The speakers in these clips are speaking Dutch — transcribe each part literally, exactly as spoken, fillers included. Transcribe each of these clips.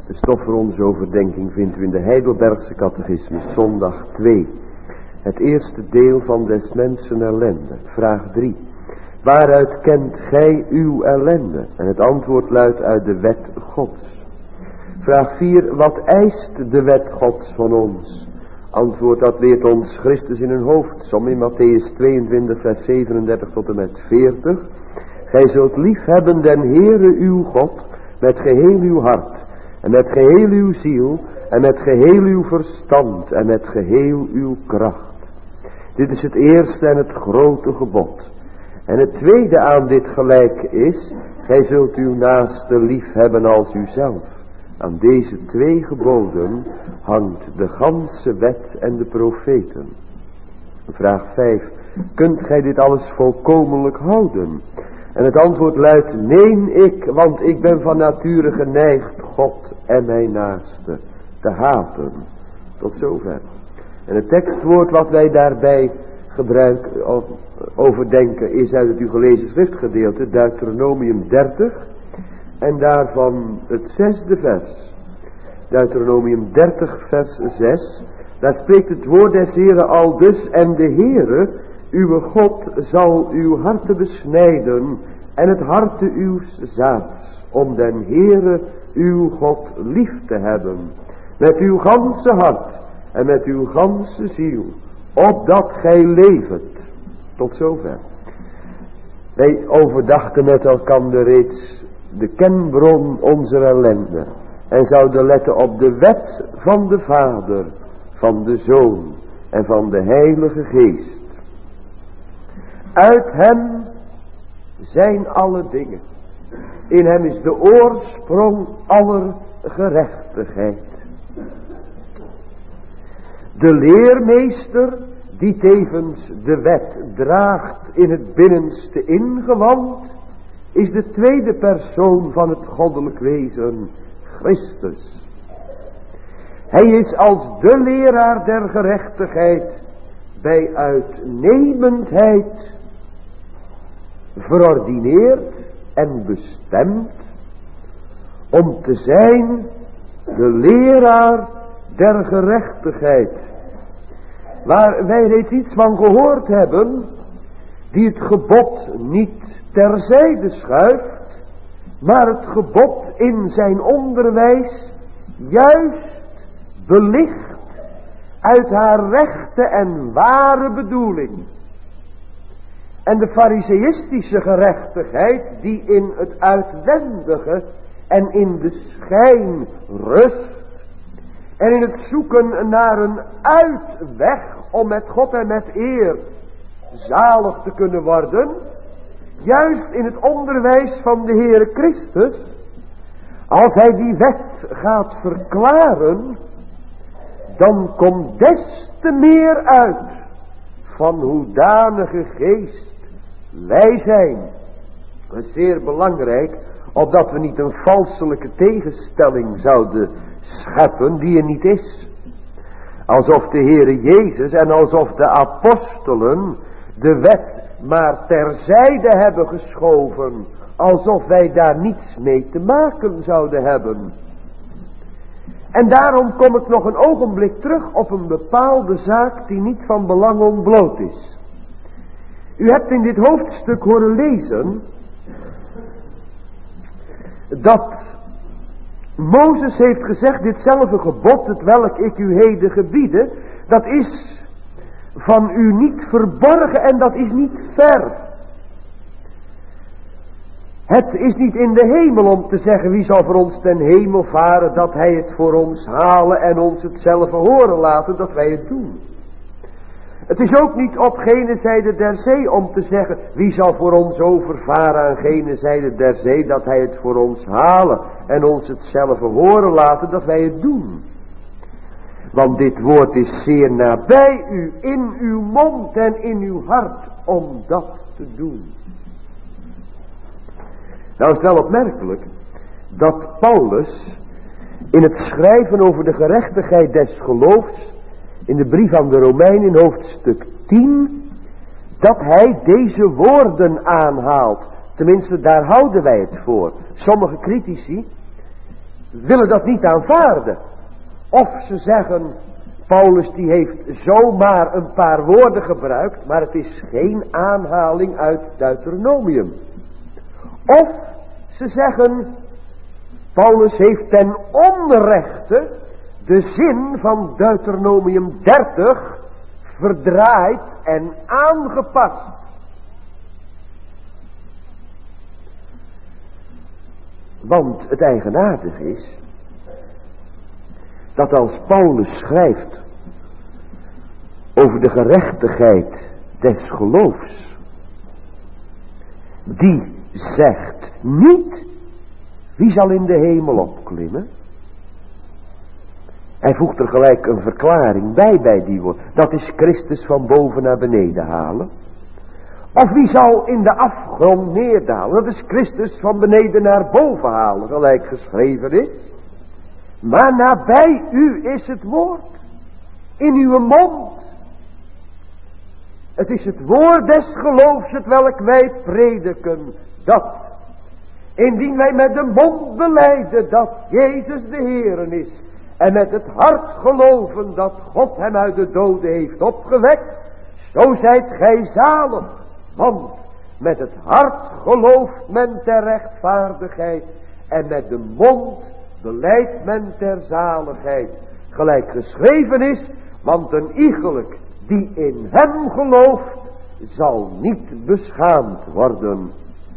De stof voor onze overdenking vindt u in de Heidelbergse Catechismus, zondag twee. Het eerste deel van des mensen ellende. Vraag drie. Waaruit kent gij uw ellende? En het antwoord luidt uit de wet Gods. Vraag vier. Wat eist de wet Gods van ons? Antwoord, dat leert ons Christus in een hoofdsom in Matthäus tweeëntwintig vers zevenendertig tot en met veertig. Gij zult lief hebben den Heere uw God met geheel uw hart en met geheel uw ziel en met geheel uw verstand en met geheel uw kracht. Dit is het eerste en het grote gebod. En het tweede aan dit gelijk is, gij zult uw naaste lief hebben als uzelf. Aan deze twee geboden hangt de ganse wet en de profeten. Vraag vijf. Kunt gij dit alles volkomenlijk houden? En het antwoord luidt, neen ik, want ik ben van nature geneigd God en mijn naaste te haten. Tot zover. En het tekstwoord wat wij daarbij gebruiken of overdenken is uit het u gelezen schriftgedeelte, Deuteronomium dertig. En daarvan het zesde vers. Deuteronomium dertig vers zes. Daar spreekt het woord des Heeren al dus. En de Heere, uw God, zal uw harten besnijden. En het harte uws zaads. Om den Heere, uw God, lief te hebben. Met uw ganse hart. En met uw ganse ziel. Opdat gij leeft. Tot zover. Wij overdachten met elkaar reeds de kenbron onze ellende. En zouden letten op de wet van de Vader, van de Zoon en van de Heilige Geest. Uit hem zijn alle dingen. In hem is de oorsprong aller gerechtigheid. De leermeester die tevens de wet draagt in het binnenste ingewand, is de tweede persoon van het goddelijk wezen, Christus. Hij is als de leraar der gerechtigheid bij uitnemendheid verordineerd en bestemd om te zijn de leraar der gerechtigheid. Waar wij reeds iets van gehoord hebben, die het gebod niet terzijde schuift, maar het gebod in zijn onderwijs juist belicht uit haar rechte en ware bedoeling. En de fariseïstische gerechtigheid die in het uitwendige en in de schijn rust en in het zoeken naar een uitweg om met God en met eer zalig te kunnen worden, juist in het onderwijs van de Heere Christus, als hij die wet gaat verklaren, dan komt des te meer uit van hoedanige geest wij zijn. Dat is zeer belangrijk, opdat we niet een valselijke tegenstelling zouden scheppen die er niet is. Alsof de Heere Jezus en alsof de apostelen de wet maar terzijde hebben geschoven, alsof wij daar niets mee te maken zouden hebben. En daarom kom ik nog een ogenblik terug op een bepaalde zaak die niet van belang ontbloot is. U hebt in dit hoofdstuk horen lezen dat Mozes heeft gezegd, ditzelfde gebod, het welk ik u heden gebiede, dat is van u niet verborgen en dat is niet ver. Het is niet in de hemel om te zeggen, wie zal voor ons ten hemel varen, dat hij het voor ons halen en ons hetzelfde horen laten, dat wij het doen. Het is ook niet op gene zijde der zee om te zeggen, wie zal voor ons overvaren aan gene zijde der zee, dat hij het voor ons halen en ons hetzelfde horen laten, dat wij het doen. Want dit woord is zeer nabij u, in uw mond en in uw hart, om dat te doen. Nou is het wel opmerkelijk dat Paulus in het schrijven over de gerechtigheid des geloofs in de brief aan de Romeinen in hoofdstuk tien, dat hij deze woorden aanhaalt. Tenminste, daar houden wij het voor. Sommige critici willen dat niet aanvaarden. Of ze zeggen, Paulus die heeft zomaar een paar woorden gebruikt, maar het is geen aanhaling uit Deuteronomium. Of ze zeggen, Paulus heeft ten onrechte de zin van Deuteronomium dertig verdraaid en aangepast. Want het eigenaardige is dat als Paulus schrijft over de gerechtigheid des geloofs, die zegt niet wie zal in de hemel opklimmen. Hij voegt er gelijk een verklaring bij bij die woord. Dat is Christus van boven naar beneden halen. Of wie zal in de afgrond neerdalen. Dat is Christus van beneden naar boven halen. Gelijk geschreven is. Maar nabij u is het woord. In uw mond. Het is het woord des geloofs het welk wij prediken. Dat. Indien wij met de mond belijden dat Jezus de Heer is. En met het hart geloven dat God hem uit de doden heeft opgewekt. Zo zijt gij zalig. Want met het hart gelooft men ter rechtvaardigheid. En met de mond belijdt men ter zaligheid. Gelijk geschreven is. Want een iegelijk die in hem gelooft zal niet beschaamd worden.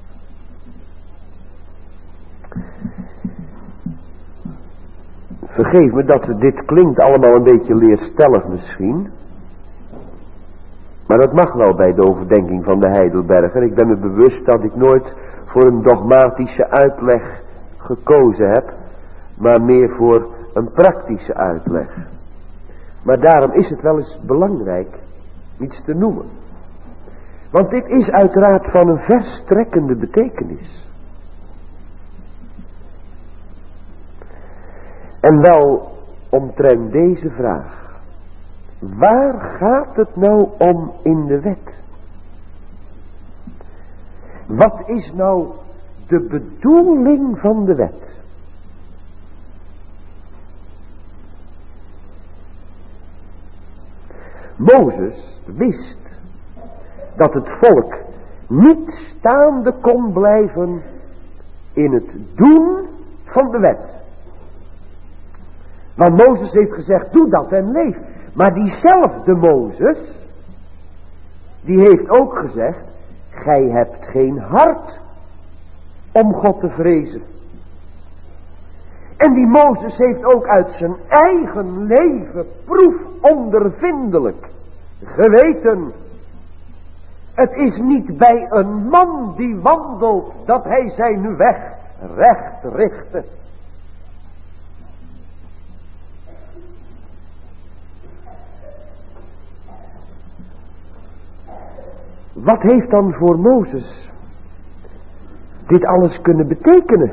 Vergeef me dat dit klinkt allemaal een beetje leerstellig misschien. Maar dat mag wel bij de overdenking van de Heidelberger. Ik ben me bewust dat ik nooit voor een dogmatische uitleg gekozen heb. Maar meer voor een praktische uitleg. Maar daarom is het wel eens belangrijk iets te noemen. Want dit is uiteraard van een verstrekkende betekenis. En wel omtrent deze vraag. Waar gaat het nou om in de wet? Wat is nou de bedoeling van de wet? Mozes wist dat het volk niet staande kon blijven in het doen van de wet. Want Mozes heeft gezegd, doe dat en leef. Maar diezelfde Mozes, die heeft ook gezegd, gij hebt geen hart om God te vrezen. En die Mozes heeft ook uit zijn eigen leven proefondervindelijk geweten. Het is niet bij een man die wandelt dat hij zijn weg recht richtte. Wat heeft dan voor Mozes dit alles kunnen betekenen?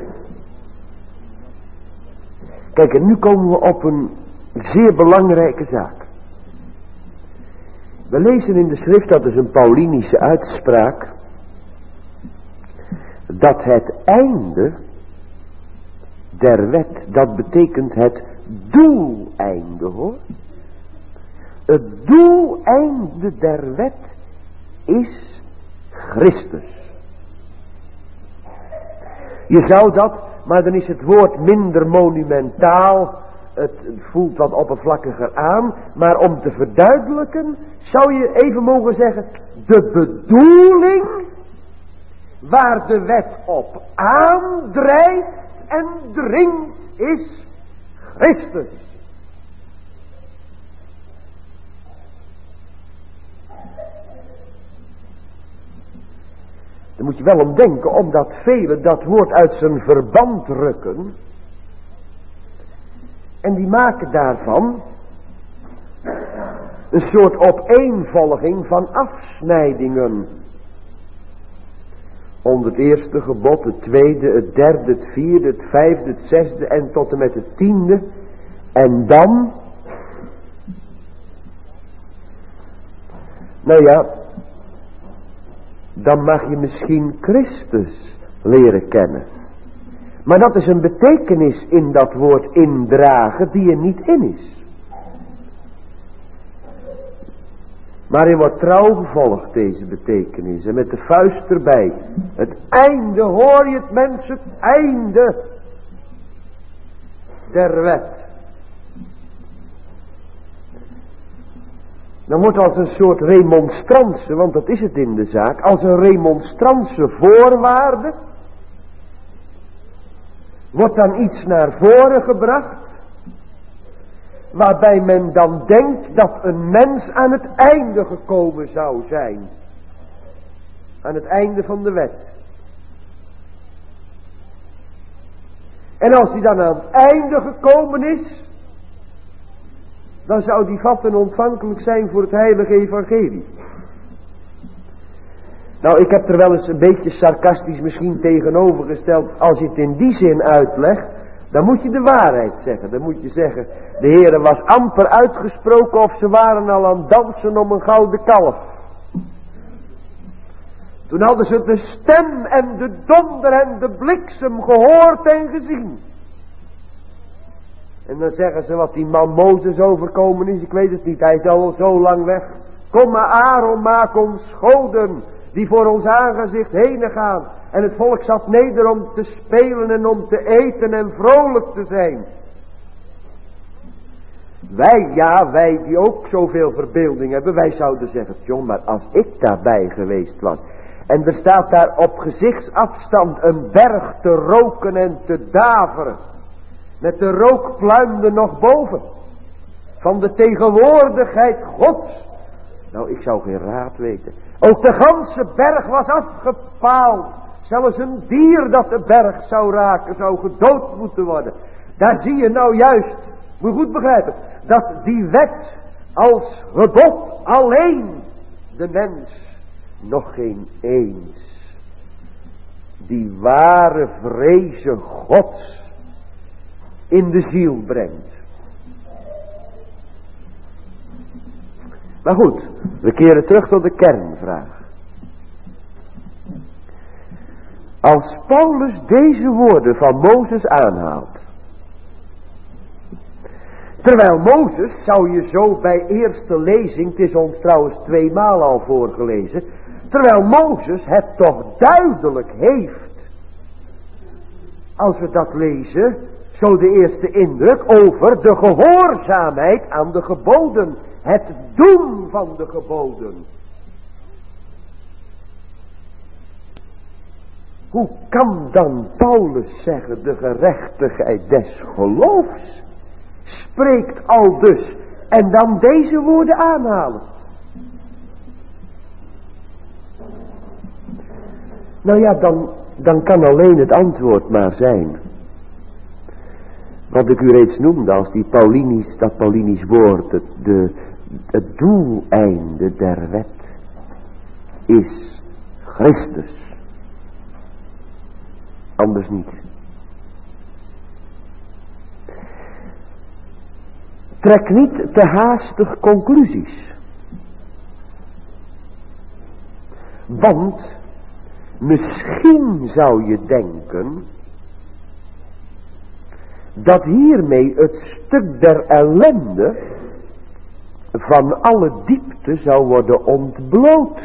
Kijk, en nu komen we op een zeer belangrijke zaak. We lezen in de schrift, dat is een Paulinische uitspraak, dat het einde der wet, dat betekent het doeleinde, hoor. Het doeleinde der wet is Christus. Je zou dat, maar dan is het woord minder monumentaal, het voelt wat oppervlakkiger aan, maar om te verduidelijken zou je even mogen zeggen, de bedoeling waar de wet op aandrijft en dringt is Christus. Daar moet je wel om denken, omdat velen dat woord uit zijn verband rukken. En die maken daarvan een soort opeenvolging van afsnijdingen. Onder het eerste gebod, het tweede, het derde, het vierde, het vijfde, het zesde en tot en met het tiende. En dan, nou ja, dan mag je misschien Christus leren kennen. Maar dat is een betekenis in dat woord indragen die er niet in is. Maar hij wordt trouw gevolgd, deze betekenis. En met de vuist erbij. Het einde, hoor je het mensen, het einde der wet. Dan wordt als een soort remonstrantse, want dat is het in de zaak, als een remonstrantse voorwaarde, wordt dan iets naar voren gebracht, waarbij men dan denkt dat een mens aan het einde gekomen zou zijn. Aan het einde van de wet. En als hij dan aan het einde gekomen is, dan zou die vat en ontvankelijk zijn voor het heilige evangelie. Nou, ik heb er wel eens een beetje sarcastisch misschien tegenovergesteld. Als je het in die zin uitlegt, dan moet je de waarheid zeggen. Dan moet je zeggen, de Heere was amper uitgesproken of ze waren al aan het dansen om een gouden kalf. Toen hadden ze de stem en de donder en de bliksem gehoord en gezien. En dan zeggen ze wat die man Mozes overkomen is, ik weet het niet, hij is al zo lang weg. Kom maar Aaron, maak ons goden die voor ons aangezicht heen gaan. En het volk zat neder om te spelen en om te eten en vrolijk te zijn. Wij, ja, wij die ook zoveel verbeelding hebben, wij zouden zeggen, John, maar als ik daarbij geweest was. En er staat daar op gezichtsafstand een berg te roken en te daveren. Met de rook pluimde nog boven. Van de tegenwoordigheid Gods. Nou, ik zou geen raad weten. Ook de ganse berg was afgepaald. Zelfs een dier dat de berg zou raken, zou gedood moeten worden. Daar zie je nou juist, moet je goed begrijpen, dat die wet als gebod alleen de mens nog geen eens die ware vreze Gods in de ziel brengt. Maar goed, we keren terug tot de kernvraag. Als Paulus deze woorden van Mozes aanhaalt, terwijl Mozes, zou je zo bij eerste lezing, het is ons trouwens tweemaal al voorgelezen, terwijl Mozes het toch duidelijk heeft, als we dat lezen, zo de eerste indruk over de gehoorzaamheid aan de geboden. Het doen van de geboden. Hoe kan dan Paulus zeggen de gerechtigheid des geloofs spreekt al dus en dan deze woorden aanhalen? Nou ja, dan, dan kan alleen het antwoord maar zijn wat ik u reeds noemde als die Paulinisch, dat Paulinisch woord, het, de, het doeleinde der wet is Christus. Anders niet. Trek niet te haastig conclusies. Want misschien zou je denken dat hiermee het stuk der ellende van alle diepte zou worden ontbloot.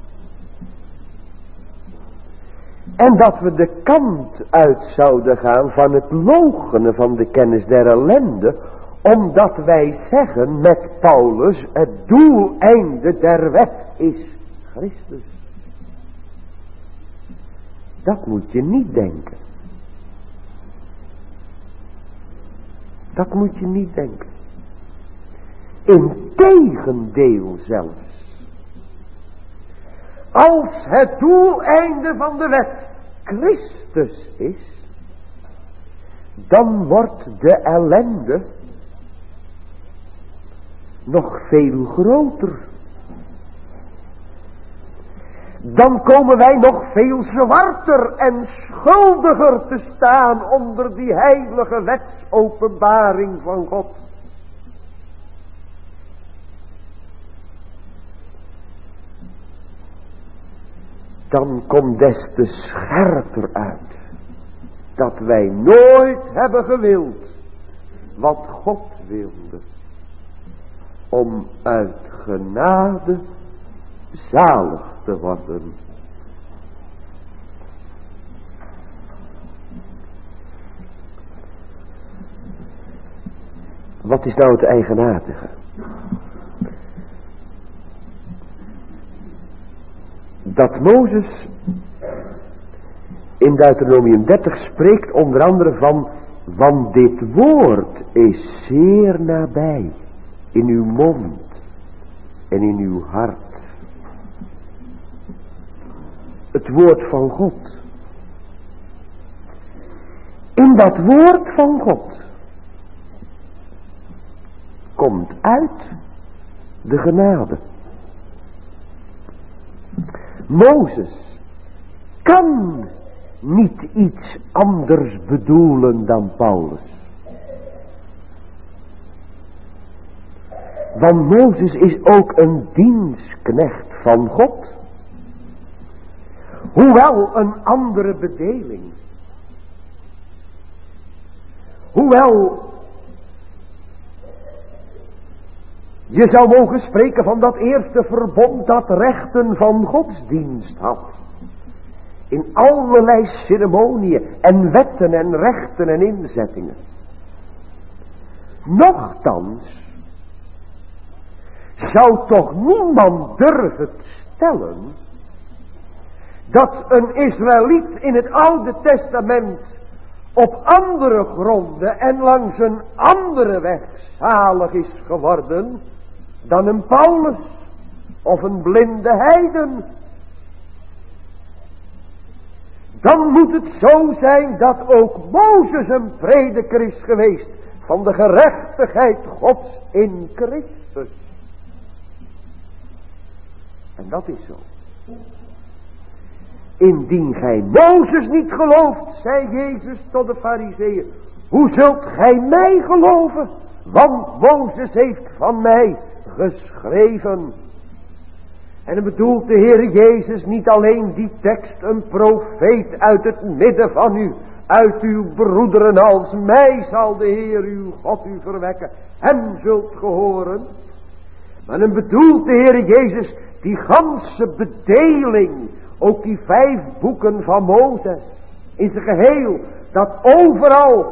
En dat we de kant uit zouden gaan van het loochenen van de kennis der ellende, omdat wij zeggen met Paulus, het doeleinde der wet is Christus. Dat moet je niet denken. Dat moet je niet denken. Integendeel zelfs. Als het doeleinde van de wet Christus is, dan wordt de ellende nog veel groter. Dan komen wij nog veel zwarter en schuldiger te staan onder die heilige wetsopenbaring van God. Dan komt des te scherper uit dat wij nooit hebben gewild wat God wilde, om uit genade zalig te worden. Wat is nou het eigenaardige? Dat Mozes in Deuteronomium dertig spreekt onder andere van, want dit woord is zeer nabij, in uw mond en in uw hart. Het woord van God. In dat woord van God komt uit de genade. Mozes kan niet iets anders bedoelen dan Paulus. Want Mozes is ook een dienstknecht van God. Hoewel een andere bedeling. Hoewel je zou mogen spreken van dat eerste verbond dat rechten van godsdienst had. In allerlei ceremoniën en wetten en rechten en inzettingen. Nochtans zou toch niemand durven stellen dat een Israëliet in het Oude Testament op andere gronden en langs een andere weg zalig is geworden dan een Paulus of een blinde heiden. Dan moet het zo zijn dat ook Mozes een prediker is geweest van de gerechtigheid Gods in Christus. En dat is zo. Indien gij Mozes niet gelooft, zei Jezus tot de Farizeeën, hoe zult gij mij geloven? Want Mozes heeft van mij geschreven. En dan bedoelt de Heer Jezus niet alleen die tekst, een profeet uit het midden van u, uit uw broederen als mij zal de Heer uw God u verwekken, hem zult gehoren. Maar dan bedoelt de Heer Jezus die ganse bedeling, ook die vijf boeken van Mozes, in zijn geheel, dat overal,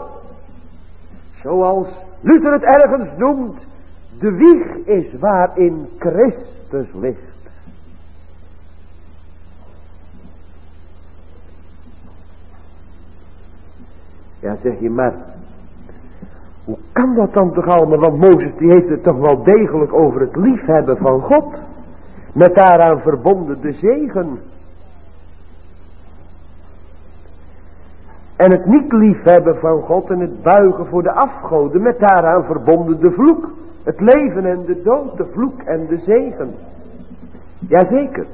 zoals Luther het ergens noemt, de wieg is waarin Christus ligt. Ja, zeg je, maar hoe kan dat dan toch allemaal? Want Mozes die heeft het toch wel degelijk over het liefhebben van God, met daaraan verbonden de zegen. En het niet liefhebben van God en het buigen voor de afgoden, met daaraan verbonden de vloek. Het leven en de dood, de vloek en de zegen. Jazeker.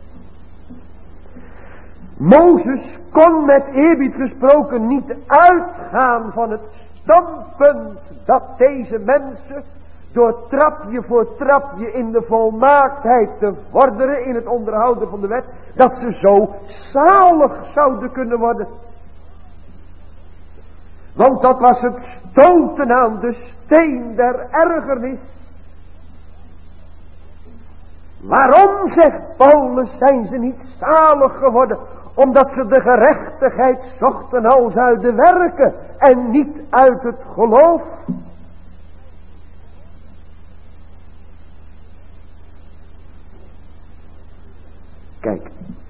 Mozes kon met eerbied gesproken niet uitgaan van het standpunt dat deze mensen door trapje voor trapje in de volmaaktheid te vorderen in het onderhouden van de wet, dat ze zo zalig zouden kunnen worden. Want dat was het stoten aan de steen der ergernis. Waarom, zegt Paulus, zijn ze niet zalig geworden? Omdat ze de gerechtigheid zochten als uit de werken en niet uit het geloof. Kijk.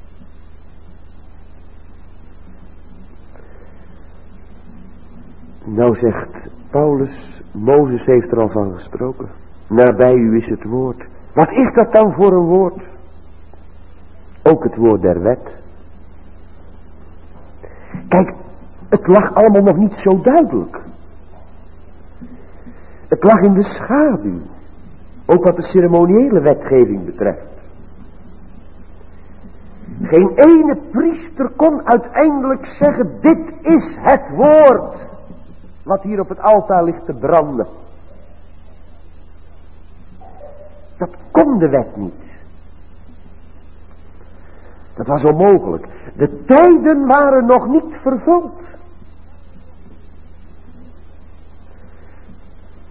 Nou zegt Paulus, Mozes heeft er al van gesproken. Nabij u is het woord. Wat is dat dan voor een woord? Ook het woord der wet. Kijk, het lag allemaal nog niet zo duidelijk. Het lag in de schaduw. Ook wat de ceremoniële wetgeving betreft. Geen ene priester kon uiteindelijk zeggen, dit is het woord wat hier op het altaar ligt te branden. Dat kon de wet niet. Dat was onmogelijk. De tijden waren nog niet vervuld.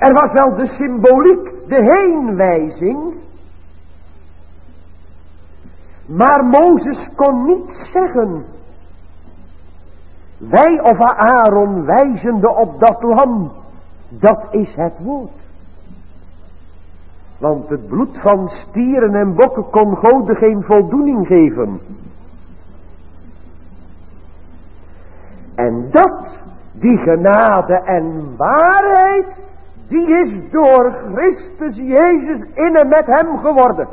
Er was wel de symboliek, de heenwijzing. Maar Mozes kon niet zeggen. Wij of Aaron wijzende op dat lam. Dat is het woord. Want het bloed van stieren en bokken kon God geen voldoening geven. En dat, die genade en waarheid, die is door Christus Jezus in en met hem geworden.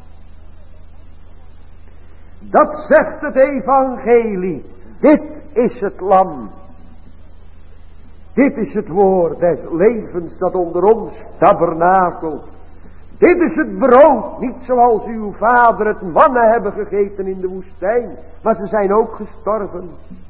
Dat zegt het evangelie. Dit is het lam. Dit is het woord des levens dat onder ons tabernakelt. Dit is het brood, niet zoals uw vader het mannen hebben gegeten in de woestijn, maar ze zijn ook gestorven.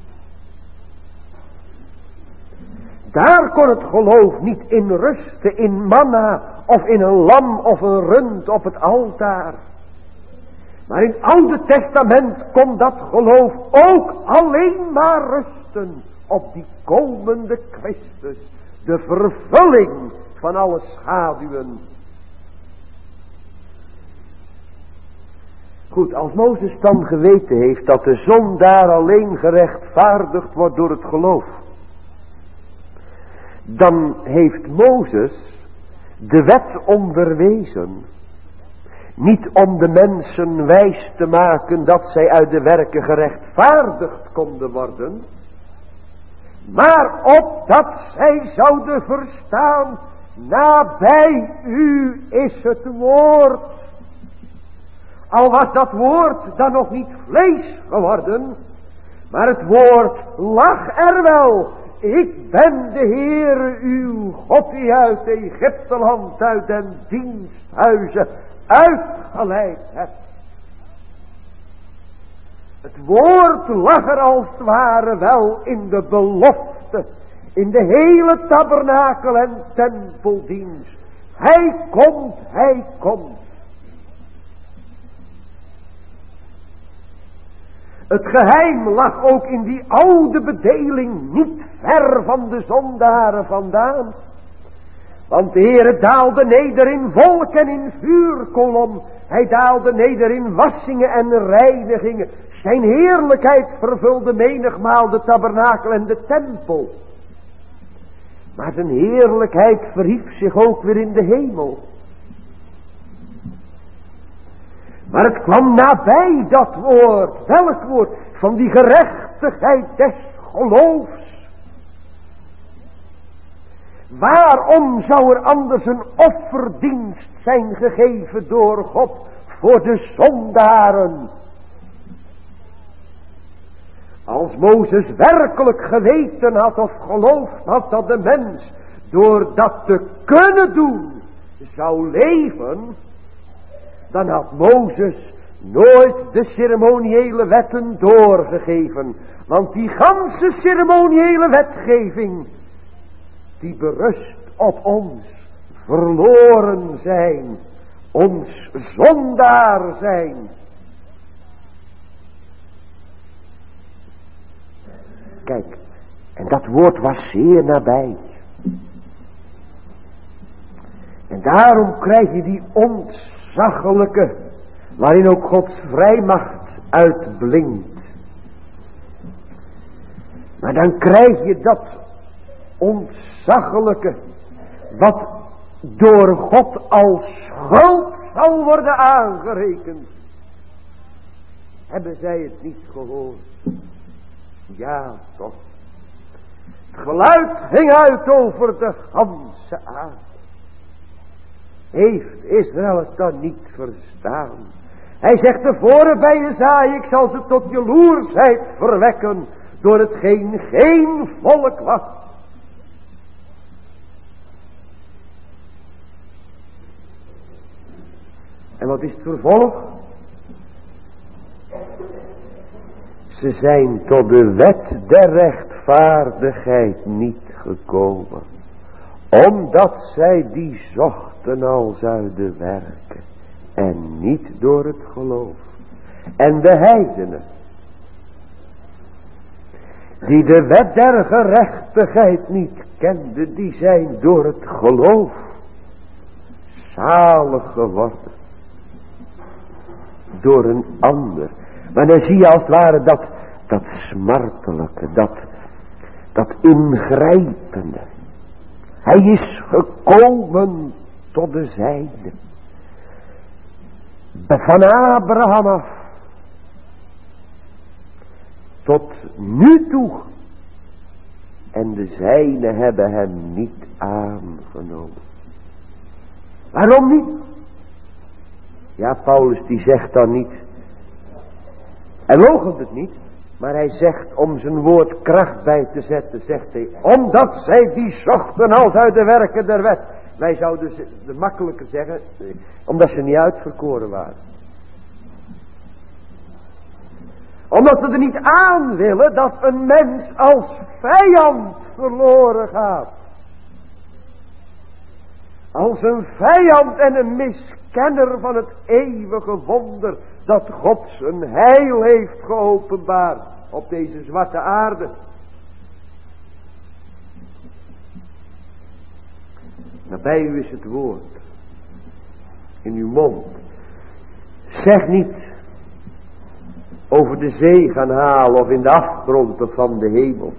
Daar kon het geloof niet in rusten, in manna of in een lam of een rund op het altaar. Maar in het Oude Testament kon dat geloof ook alleen maar rusten op die komende Christus, de vervulling van alle schaduwen. Goed, als Mozes dan geweten heeft dat de zondaar alleen gerechtvaardigd wordt door het geloof, dan heeft Mozes de wet onderwezen, niet om de mensen wijs te maken dat zij uit de werken gerechtvaardigd konden worden, maar opdat zij zouden verstaan, nabij u is het woord. Al was dat woord dan nog niet vlees geworden, maar het woord lag er wel. Ik ben de Heere uw God die uit Egypteland, uit den diensthuizen uitgeleid hebt. Het woord lag er als het ware wel in de belofte, in de hele tabernakel en tempeldienst. Hij komt, hij komt. Het geheim lag ook in die oude bedeling, niet ver van de zondaren vandaan. Want de Heere daalde neder in volk en in vuurkolom. Hij daalde neder in wassingen en reinigingen. Zijn heerlijkheid vervulde menigmaal de tabernakel en de tempel. Maar zijn heerlijkheid verhief zich ook weer in de hemel. Maar het kwam nabij dat woord. Welk woord? Van die gerechtigheid des geloofs. Waarom zou er anders een offerdienst zijn gegeven door God voor de zondaren? Als Mozes werkelijk geweten had of geloofd had dat de mens door dat te kunnen doen zou leven, dan had Mozes nooit de ceremoniële wetten doorgegeven. Want die ganse ceremoniële wetgeving, die berust op ons verloren zijn, ons zondaar zijn. Kijk, en dat woord was zeer nabij. En daarom krijg je die ontzaglijke, waarin ook Gods vrijmacht uitblinkt. Maar dan krijg je dat ontzaglijke, wat door God als schuld zal worden aangerekend. Hebben zij het niet gehoord? Ja, toch. Het geluid ging uit over de ganse aarde. Heeft Israël het dan niet verstaan? Hij zegt tevoren bij Jesaja, ik zal ze tot jaloersheid verwekken, door hetgeen geen volk was. En wat is het vervolg? Ze zijn tot de wet der rechtvaardigheid niet gekomen, omdat zij die zochten als uit de werken en niet door het geloof. En de heidenen, die de wet der gerechtigheid niet kenden, die zijn door het geloof zalig geworden. Door een ander. Maar dan zie je als het ware dat, dat smartelijke, dat, dat ingrijpende. Hij is gekomen tot de zijde. Van Abraham af. Tot nu toe. En de zijnen hebben hem niet aangenomen. Waarom niet? Ja, Paulus die zegt dan niet. Hij loochent het niet. Maar hij zegt om zijn woord kracht bij te zetten. Zegt hij. Omdat zij die zochten als uit de werken der wet. Wij zouden het makkelijker zeggen. Omdat ze niet uitverkoren waren. Omdat we er niet aan willen dat een mens als vijand verloren gaat. Als een vijand en een miskenner van het eeuwige wonder dat God zijn heil heeft geopenbaard op deze zwarte aarde. Nabij u is het woord. In uw mond. Zeg niet over de zee gaan halen of in de afgronden van de hemel.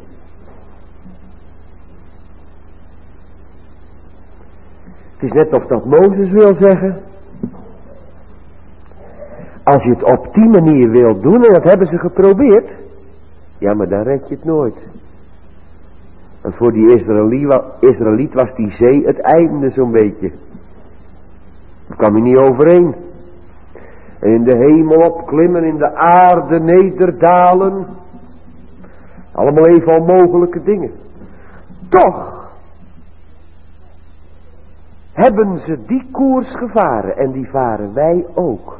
Het is net of dat Mozes wil zeggen. Als je het op die manier wilt doen, en dat hebben ze geprobeerd. Ja, maar dan red je het nooit. En voor die Israëliet was die zee het einde zo'n beetje. Daar kwam je niet overheen. En in de hemel opklimmen, in de aarde nederdalen. Allemaal even onmogelijke dingen. Toch hebben ze die koers gevaren en die varen wij ook.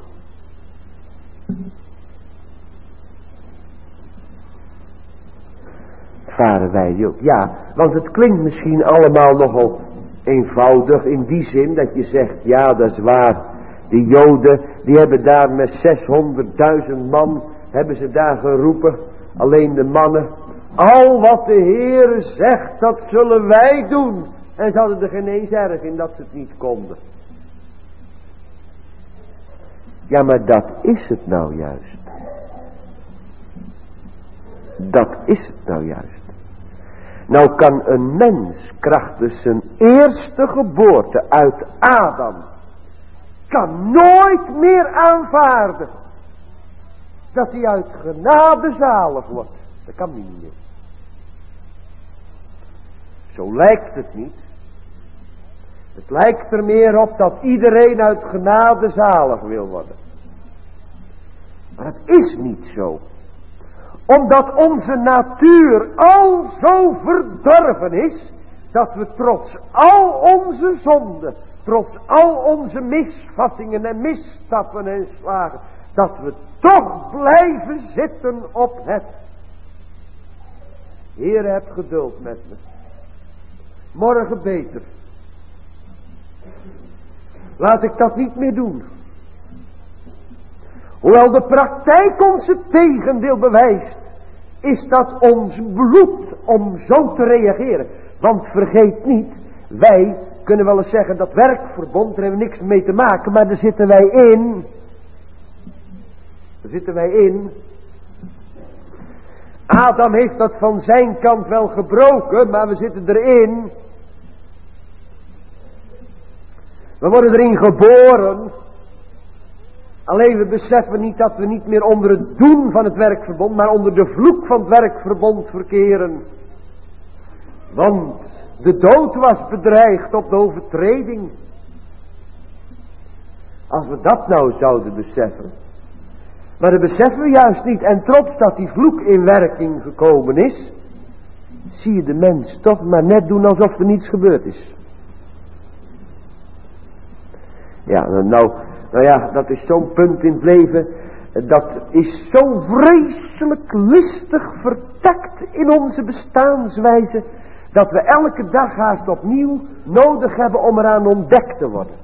Varen wij ook. Ja, want het klinkt misschien allemaal nogal eenvoudig in die zin dat je zegt, ja dat is waar. Die Joden, die hebben daar met zeshonderdduizend man, hebben ze daar geroepen. Alleen de mannen. Al wat de Heere zegt, dat zullen wij doen. En ze hadden er geen eens erg in dat ze het niet konden. Ja, maar dat is het nou juist. Dat is het nou juist. Nou kan een mens krachtens zijn eerste geboorte uit Adam, kan nooit meer aanvaarden dat hij uit genade zalig wordt. Dat kan niet meer. Zo lijkt het niet. Het lijkt er meer op dat iedereen uit genade zalig wil worden. Maar het is niet zo. Omdat onze natuur al zo verdorven is, dat we trots al onze zonden, trots al onze misvattingen en misstappen en slagen, dat we toch blijven zitten op het. Heer, heb geduld met me. Morgen beter. Laat ik dat niet meer doen. Hoewel de praktijk ons het tegendeel bewijst, is dat ons bloed om zo te reageren. Want vergeet niet, wij kunnen wel eens zeggen dat werkverbond, daar hebben we niks mee te maken, maar daar zitten wij in. Daar zitten wij in. Adam heeft dat van zijn kant wel gebroken, maar we zitten erin. We worden erin geboren. Alleen we beseffen niet dat we niet meer onder het doen van het werkverbond, maar onder de vloek van het werkverbond verkeren. Want de dood was bedreigd op de overtreding. Als we dat nou zouden beseffen. Maar dat beseffen we juist niet. En trots dat die vloek in werking gekomen is, zie je de mens toch maar net doen alsof er niets gebeurd is. Ja, nou, nou ja, dat is zo'n punt in het leven. Dat is zo vreselijk listig vertakt in onze bestaanswijze, dat we elke dag haast opnieuw nodig hebben om eraan ontdekt te worden.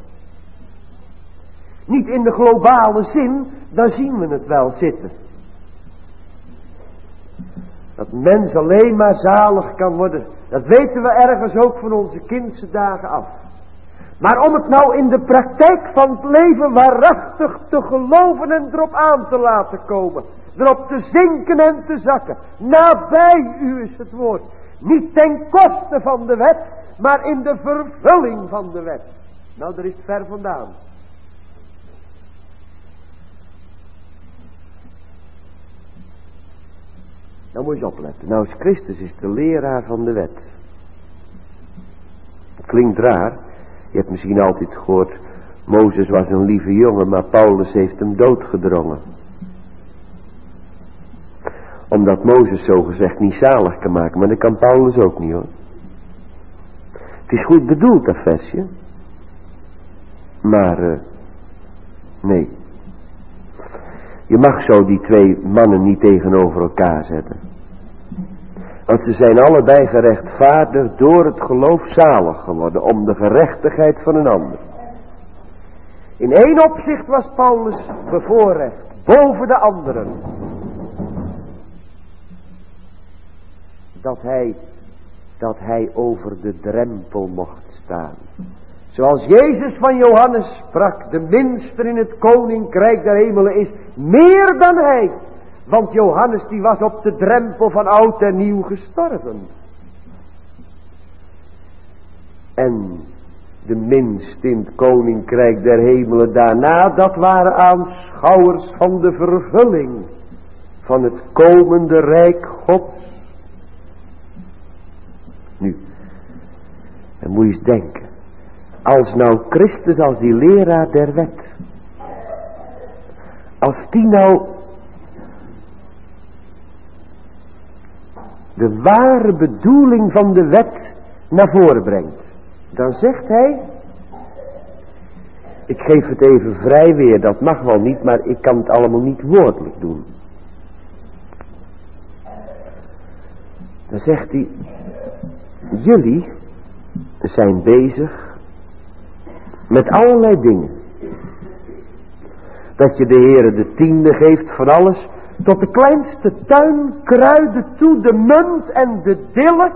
Niet in de globale zin, dan zien we het wel zitten. Dat mens alleen maar zalig kan worden. Dat weten we ergens ook van onze kindse dagen af. Maar om het nou in de praktijk van het leven waarachtig te geloven en erop aan te laten komen. Erop te zinken en te zakken. Nabij u is het woord. Niet ten koste van de wet, maar in de vervulling van de wet. Nou, daar is het ver vandaan. Nou moet je eens opletten. Nou is Christus is de leraar van de wet. Het klinkt raar. Je hebt misschien altijd gehoord, Mozes was een lieve jongen, maar Paulus heeft hem doodgedrongen. Omdat Mozes zogezegd niet zalig kan maken, maar dat kan Paulus ook niet hoor. Het is goed bedoeld dat versje. Maar, uh, nee. Je mag zo die twee mannen niet tegenover elkaar zetten. Want ze zijn allebei gerechtvaardigd door het geloof zalig geworden, om de gerechtigheid van een ander. In één opzicht was Paulus bevoorrecht, boven de anderen. Dat hij, dat hij over de drempel mocht staan. Zoals Jezus van Johannes sprak, de minste in het koninkrijk der hemelen is meer dan hij. Want Johannes die was op de drempel van oud en nieuw gestorven. En de minste in het koninkrijk der hemelen daarna, dat waren aanschouwers van de vervulling van het komende rijk Gods. Nu, dan moet je eens denken. Als nou Christus als die leraar der wet, als die nou de ware bedoeling van de wet naar voren brengt, dan zegt hij, ik geef het even vrij weer, dat mag wel niet, maar ik kan het allemaal niet woordelijk doen. Dan zegt hij, jullie zijn bezig met allerlei dingen. Dat je de Heere de tiende geeft van alles, tot de kleinste tuinkruiden toe, de munt en de dille.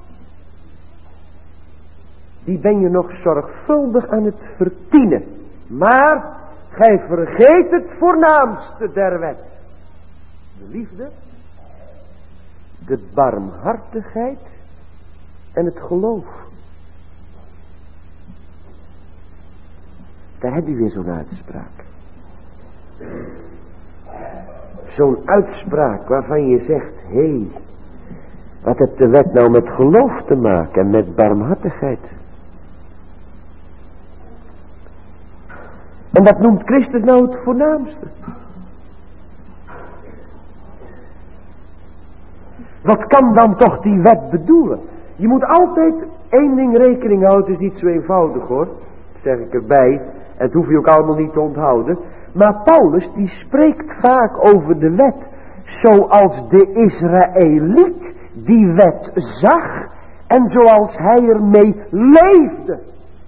Die ben je nog zorgvuldig aan het vertienen. Maar gij vergeet het voornaamste der wet. De liefde, de barmhartigheid en het geloof. Daar heb je weer zo'n uitspraak. Zo'n uitspraak waarvan je zegt, hé, hey, wat heeft de wet nou met geloof te maken en met barmhartigheid? En wat noemt Christus nou het voornaamste? Wat kan dan toch die wet bedoelen? Je moet altijd één ding rekening houden, het is niet zo eenvoudig hoor, zeg ik erbij. Het hoef je ook allemaal niet te onthouden. Maar Paulus die spreekt vaak over de wet zoals de Israëliet die wet zag en zoals hij ermee leefde.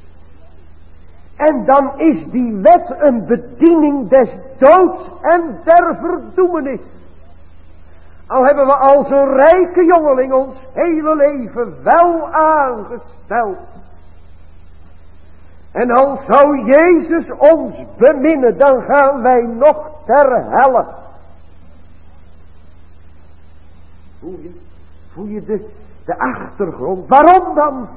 En dan is die wet een bediening des doods en der verdoemenis. Al hebben we al zo'n rijke jongeling ons hele leven wel aangesteld. En al zou Jezus ons beminnen, dan gaan wij nog ter helle. Voel je, voel je de, de achtergrond? Waarom dan?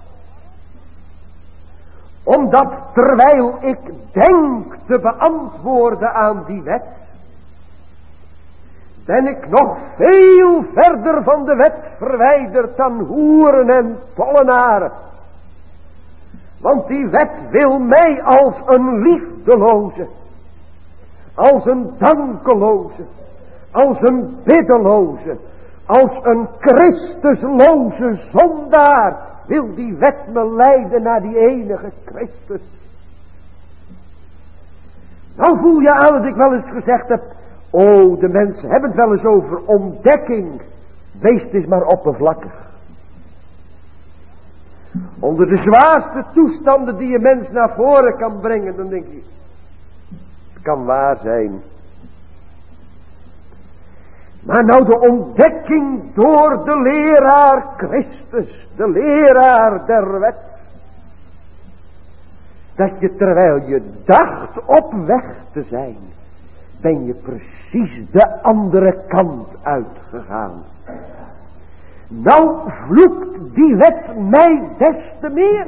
Omdat terwijl ik denk te beantwoorden aan die wet, ben ik nog veel verder van de wet verwijderd dan hoeren en tollenaren. Want die wet wil mij als een liefdeloze, als een dankeloze, als een biddeloze, als een Christusloze zondaar, wil die wet me leiden naar die enige Christus. Nou voel je aan dat ik wel eens gezegd heb, oh, de mensen hebben het wel eens over ontdekking. Wees eens maar oppervlakkig. Onder de zwaarste toestanden die een mens naar voren kan brengen, dan denk je, het kan waar zijn. Maar nou de ontdekking door de leraar Christus, de leraar der wet. Dat je terwijl je dacht op weg te zijn, ben je precies de andere kant uitgegaan. Nou vloekt die wet mij des te meer.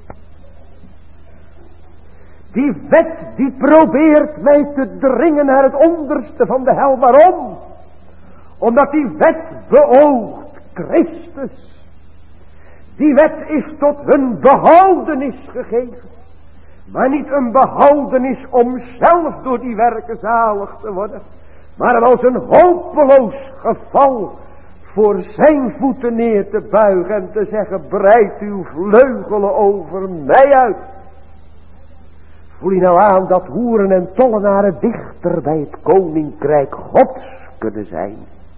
Die wet die probeert mij te dringen naar het onderste van de hel. Waarom? Omdat die wet beoogt Christus. Die wet is tot hun behoudenis gegeven. Maar niet een behoudenis om zelf door die werken zalig te worden. Maar als een hopeloos geval voor zijn voeten neer te buigen en te zeggen: breid uw vleugelen over mij uit. Voel je nou aan dat hoeren en tollenaren dichter bij het koninkrijk Gods kunnen zijn.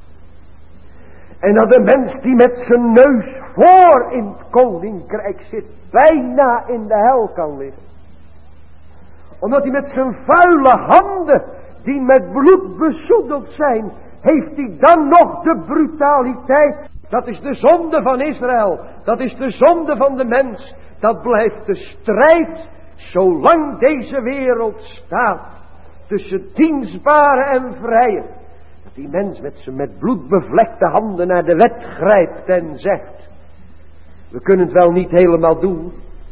En dat de mens die met zijn neus voor in het koninkrijk zit, bijna in de hel kan liggen. Omdat hij met zijn vuile handen, die met bloed bezoedeld zijn, heeft hij dan nog de brutaliteit. Dat is de zonde van Israël. Dat is de zonde van de mens. Dat blijft de strijd zolang deze wereld staat. Tussen dienstbare en vrije. Dat die mens met zijn met bloed bevlekte handen naar de wet grijpt en zegt: we kunnen het wel niet helemaal doen.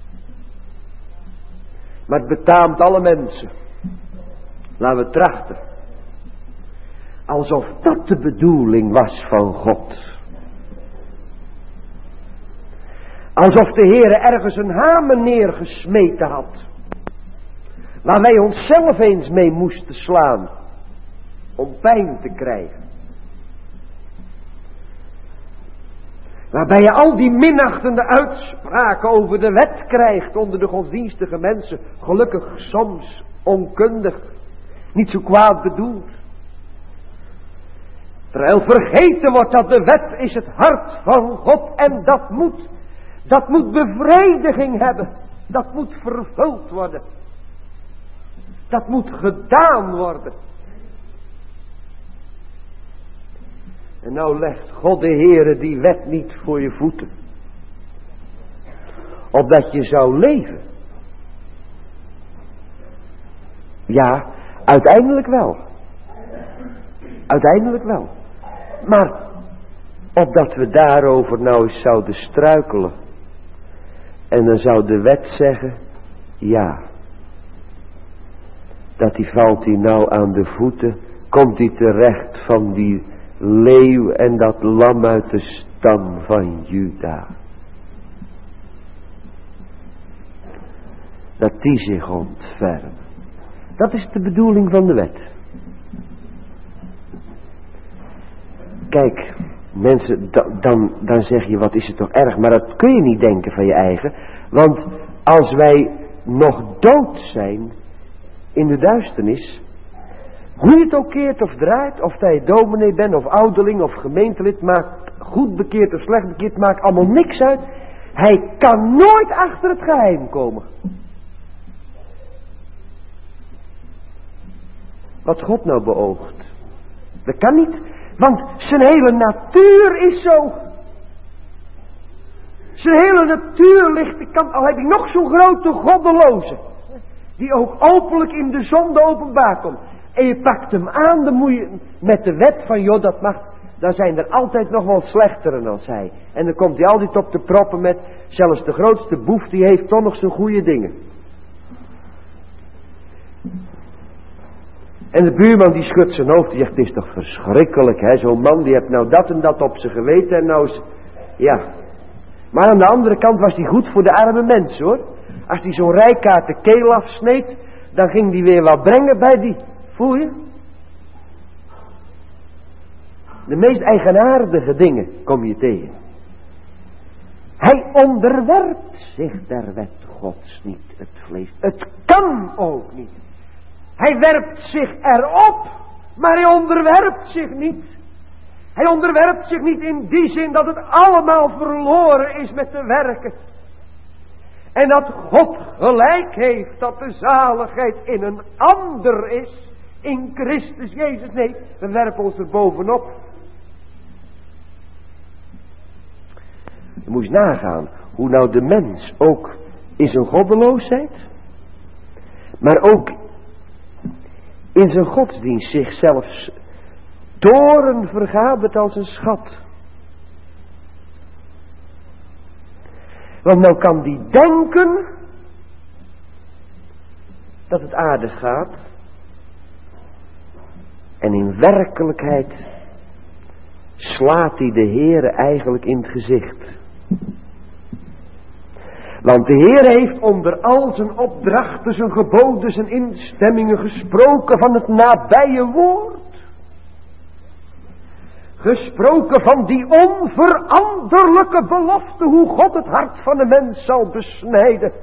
Maar het betaamt alle mensen. Laten we trachten. Alsof dat de bedoeling was van God. Alsof de Heere ergens een hamer neergesmeten had. Waar wij onszelf eens mee moesten slaan. Om pijn te krijgen. Waarbij je al die minachtende uitspraken over de wet krijgt onder de godsdienstige mensen. Gelukkig soms onkundig. Niet zo kwaad bedoeld. Terwijl vergeten wordt dat de wet is het hart van God. En dat moet, dat moet bevrediging hebben. Dat moet vervuld worden. Dat moet gedaan worden. En nou legt God de Heere die wet niet voor je voeten. Opdat je zou leven. Ja, uiteindelijk wel. Uiteindelijk wel. Maar opdat we daarover nou eens zouden struikelen. En dan zou de wet zeggen: ja. Dat die valt hij nou aan de voeten. Komt hij terecht van die leeuw en dat lam uit de stam van Juda. Dat die zich ontfermen. Dat is de bedoeling van de wet. Kijk, mensen, dan, dan zeg je: wat is het toch erg. Maar dat kun je niet denken van je eigen. Want als wij nog dood zijn in de duisternis, hoe je het ook keert of draait, of dat je dominee bent of ouderling of gemeentelid, maakt goed bekeerd of slecht bekeerd, maakt allemaal niks uit. Hij kan nooit achter het geheim komen. Wat God nou beoogt. Dat kan niet, want zijn hele natuur is zo. Zijn hele natuur ligt de kant, al heb je nog zo'n grote goddeloze, die ook openlijk in de zonde openbaar komt. En je pakt hem aan, dan moet je met de wet van: joh, dat mag. Dan zijn er altijd nog wel slechteren dan hij. En dan komt hij altijd op de proppen met: zelfs de grootste boef, die heeft toch nog zijn goede dingen. En de buurman die schudt zijn hoofd, die zegt: het is toch verschrikkelijk, hè? Zo'n man die heeft nou dat en dat op zijn geweten en nou is... Ja. Maar aan de andere kant was hij goed voor de arme mensen, hoor. Als hij zo'n rijkaart de keel afsneed, dan ging hij weer wat brengen bij die. Voel je? De meest eigenaardige dingen kom je tegen. Hij onderwerpt zich der wet Gods niet, het vlees. Het kan ook niet. Hij werpt zich erop, maar hij onderwerpt zich niet. Hij onderwerpt zich niet in die zin dat het allemaal verloren is met de werken. En dat God gelijk heeft dat de zaligheid in een ander is. In Christus Jezus. Nee, we werpen ons er bovenop. Je moet eens nagaan hoe nou de mens ook in zijn goddeloosheid, maar ook in zijn godsdienst zichzelf toren vergadert als een schat. Want nou kan die denken dat het aardig gaat, en in werkelijkheid slaat hij de Heere eigenlijk in het gezicht. Want de Heer heeft onder al zijn opdrachten, zijn geboden, zijn instemmingen gesproken van het nabije woord. Gesproken van die onveranderlijke belofte, hoe God het hart van de mens zal besnijden.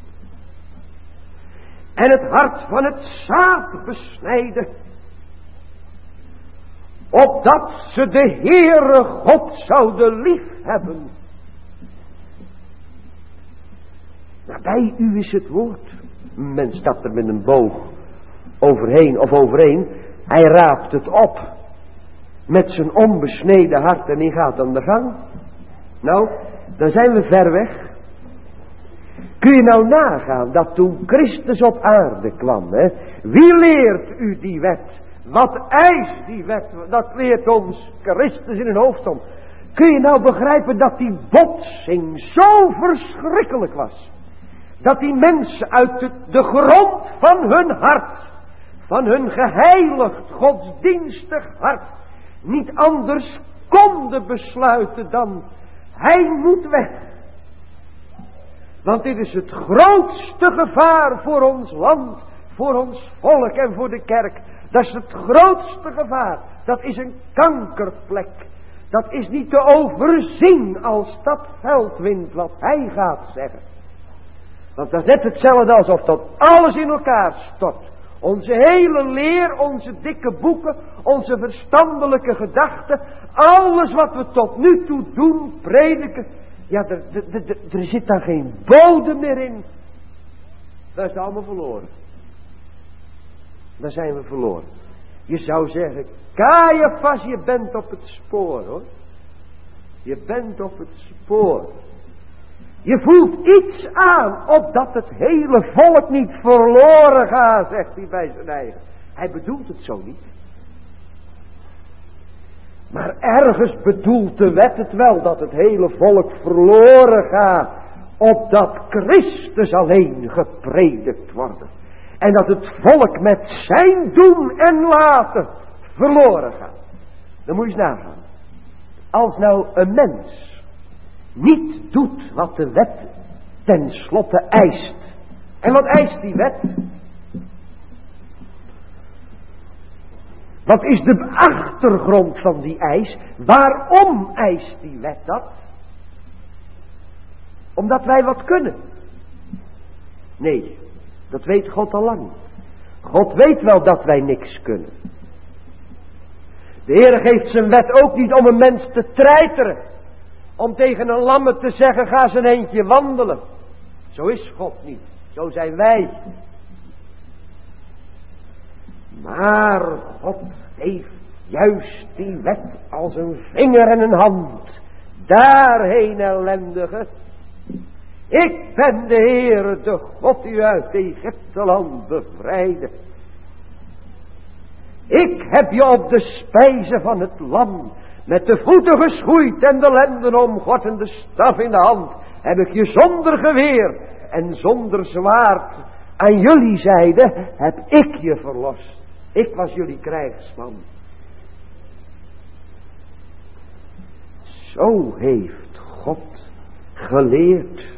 En het hart van het zaad besnijden. Opdat ze de Heere God zouden liefhebben. Nabij u is het woord. Een mens stapt er met een boog overheen of overheen. Hij raapt het op. Met zijn onbesneden hart en hij gaat aan de gang. Nou, dan zijn we ver weg. Kun je nou nagaan dat toen Christus op aarde kwam, hè, wie leert u die wet? Wat eist die wet? Dat leert ons Christus in een hoofdsom. Kun je nou begrijpen dat die botsing zo verschrikkelijk was? Dat die mensen uit de, de grond van hun hart, van hun geheiligd godsdienstig hart, niet anders konden besluiten dan, hij moet weg. Want dit is het grootste gevaar voor ons land, voor ons volk en voor de kerk. Dat is het grootste gevaar. Dat is een kankerplek. Dat is niet te overzien als dat veldwind wat hij gaat zeggen. Want dat is net hetzelfde alsof dat alles in elkaar stort. Onze hele leer, onze dikke boeken, onze verstandelijke gedachten, alles wat we tot nu toe doen, prediken, ja, er, er, er, er zit daar geen bodem meer in. Dat is allemaal verloren. Dan zijn we verloren. Je zou zeggen, Caiaphas, je bent op het spoor, hoor. Je bent op het spoor. Je voelt iets aan, opdat het hele volk niet verloren gaat, zegt hij bij zijn eigen. Hij bedoelt het zo niet. Maar ergens bedoelt de wet het wel, dat het hele volk verloren gaat, opdat Christus alleen gepredikt wordt. En dat het volk met zijn doen en laten verloren gaat. Dan moet je eens nagaan. Als nou een mens niet doet wat de wet tenslotte eist. En wat eist die wet? Wat is de achtergrond van die eis? Waarom eist die wet dat? Omdat wij wat kunnen? Nee, dat weet God al lang. God weet wel dat wij niks kunnen. De Heer geeft zijn wet ook niet om een mens te treiteren. Om tegen een lamme te zeggen, ga eens een eentje wandelen. Zo is God niet. Zo zijn wij. Maar God heeft juist die wet als een vinger en een hand. Daarheen, ellendige. Ik ben de Heere, de God die u uit Egypteland bevrijdde. Ik heb je op de spijze van het lam met de voeten geschoeid en de lenden omgord en de staf in de hand, heb ik je zonder geweer en zonder zwaard aan jullie zijde, heb ik je verlost. Ik was jullie krijgsman. Zo heeft God geleerd.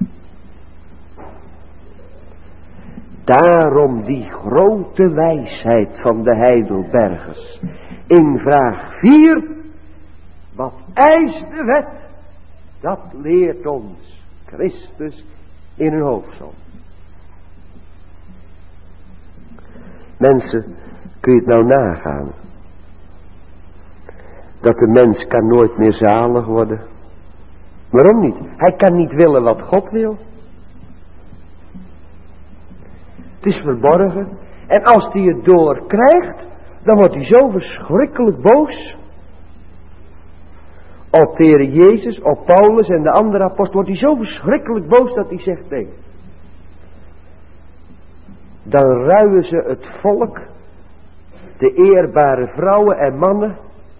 Daarom die grote wijsheid van de Heidelbergers. In vraag vier. Wat eist de wet? Dat leert ons Christus in een hoofdsom. Mensen, kun je het nou nagaan? Dat de mens kan nooit meer zalig worden. Waarom niet? Hij kan niet willen wat God wil. Het is verborgen. En als hij het doorkrijgt, dan wordt hij zo verschrikkelijk boos. Op de Heer Jezus, op Paulus en de andere apostel wordt hij zo verschrikkelijk boos dat hij zegt nee. Dan ruien ze het volk, de eerbare vrouwen en mannen,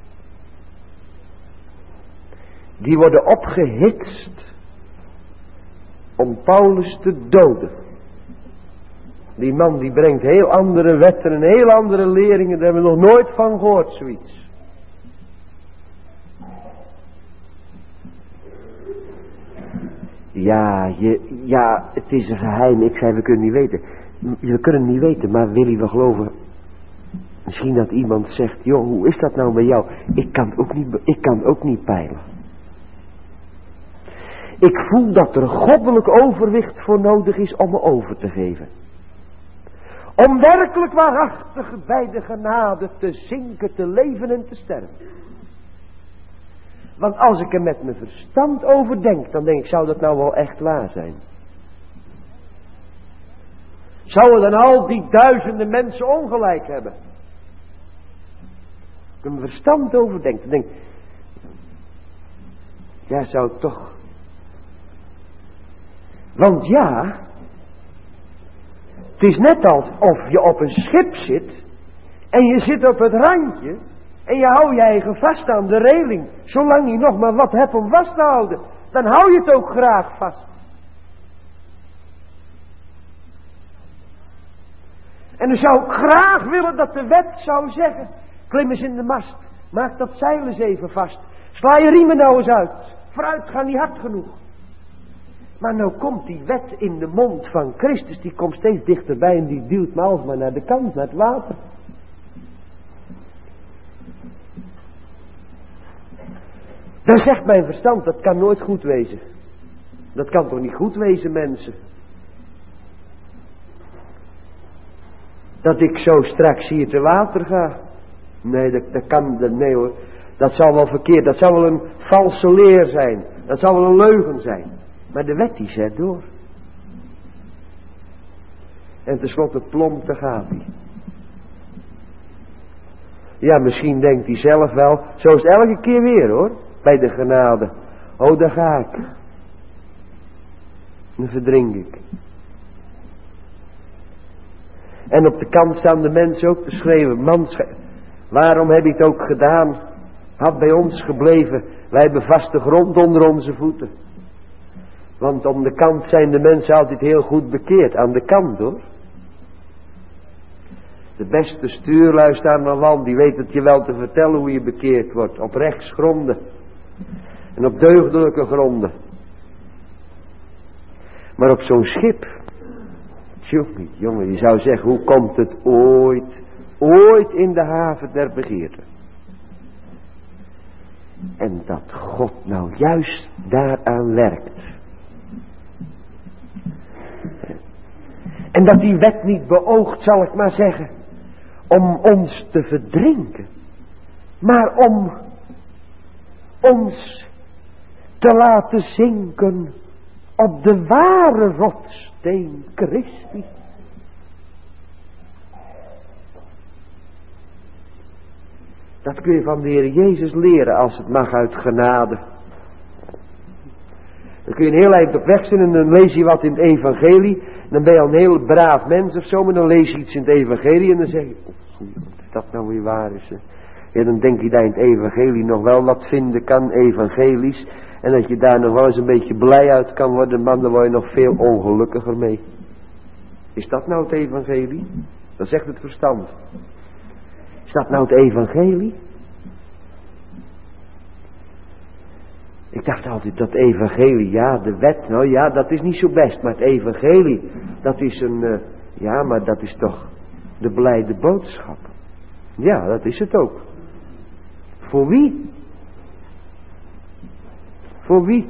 die worden opgehitst om Paulus te doden. Die man die brengt heel andere wetten en heel andere leringen, daar hebben we nog nooit van gehoord, zoiets. Ja, je, ja, het is een geheim. Ik zei, we kunnen niet weten. We kunnen het niet weten, maar Willy, we geloven. Misschien dat iemand zegt, joh, hoe is dat nou bij jou? Ik kan het ook niet, ik kan het ook niet peilen. Ik voel dat er goddelijk overwicht voor nodig is om me over te geven. Om werkelijk waarachtig bij de genade te zinken, te leven en te sterven. Want als ik er met mijn verstand over denk, dan denk ik, zou dat nou wel echt waar zijn? Zouden dan al die duizenden mensen ongelijk hebben? Als ik er mijn verstand over denk, dan denk ik, ja, zou het toch. Want ja, het is net alsof je op een schip zit en je zit op het randje en je houdt je eigen vast aan de reling. Zolang je nog maar wat hebt om vast te houden, dan hou je het ook graag vast. En dan zou ik graag willen dat de wet zou zeggen, klim eens in de mast, maak dat zeil eens even vast, sla je riemen nou eens uit, vooruit, ga niet hard genoeg. Maar nou komt die wet in de mond van Christus, die komt steeds dichterbij en die duwt me alsmaar naar de kant, naar het water. Dan zegt mijn verstand, dat kan nooit goed wezen. Dat kan toch niet goed wezen, mensen? Dat ik zo straks hier te water ga. Nee, dat, dat kan, dat, nee hoor. Dat zal wel verkeerd, dat zal wel een valse leer zijn. Dat zal wel een leugen zijn. Maar de wet die zet door. En tenslotte plomp, daar gaat hij. Ja, misschien denkt hij zelf wel, zo is het elke keer weer hoor, bij de genade. Oh, daar ga ik. Dan verdrink ik. En op de kant staan de mensen ook te schreeuwen, man, waarom heb je het ook gedaan? Had bij ons gebleven, wij hebben vaste grond onder onze voeten. Want om de kant zijn de mensen altijd heel goed bekeerd. Aan de kant hoor. De beste stuurlui staan aan land. Die weet het je wel te vertellen hoe je bekeerd wordt. Op rechtsgronden. En op deugdelijke gronden. Maar op zo'n schip. Jongen, jongen, je zou zeggen, hoe komt het ooit, ooit in de haven der begeerte? En dat God nou juist daaraan werkt. En dat die wet niet beoogt, zal ik maar zeggen, om ons te verdrinken, maar om ons te laten zinken op de ware rotssteen Christi. Dat kun je van de Heer Jezus leren als het mag uit genade. Dan kun je een heel eind op weg zijn en dan lees je wat in het evangelie. Dan ben je al een heel braaf mens of zo, maar dan lees je iets in het evangelie en dan zeg je, oh, of dat nou weer waar is. Hè? Ja, dan denk je dat je in het evangelie nog wel wat vinden kan, evangelisch. En dat je daar nog wel eens een beetje blij uit kan worden, man, dan word je nog veel ongelukkiger mee. Is dat nou het evangelie? Dat zegt het verstand. Is dat nou het evangelie? Ik dacht altijd dat evangelie, ja, de wet, nou ja, dat is niet zo best. Maar het evangelie, dat is een, uh, ja, maar dat is toch de blijde boodschap. Ja, dat is het ook. Voor wie? Voor wie?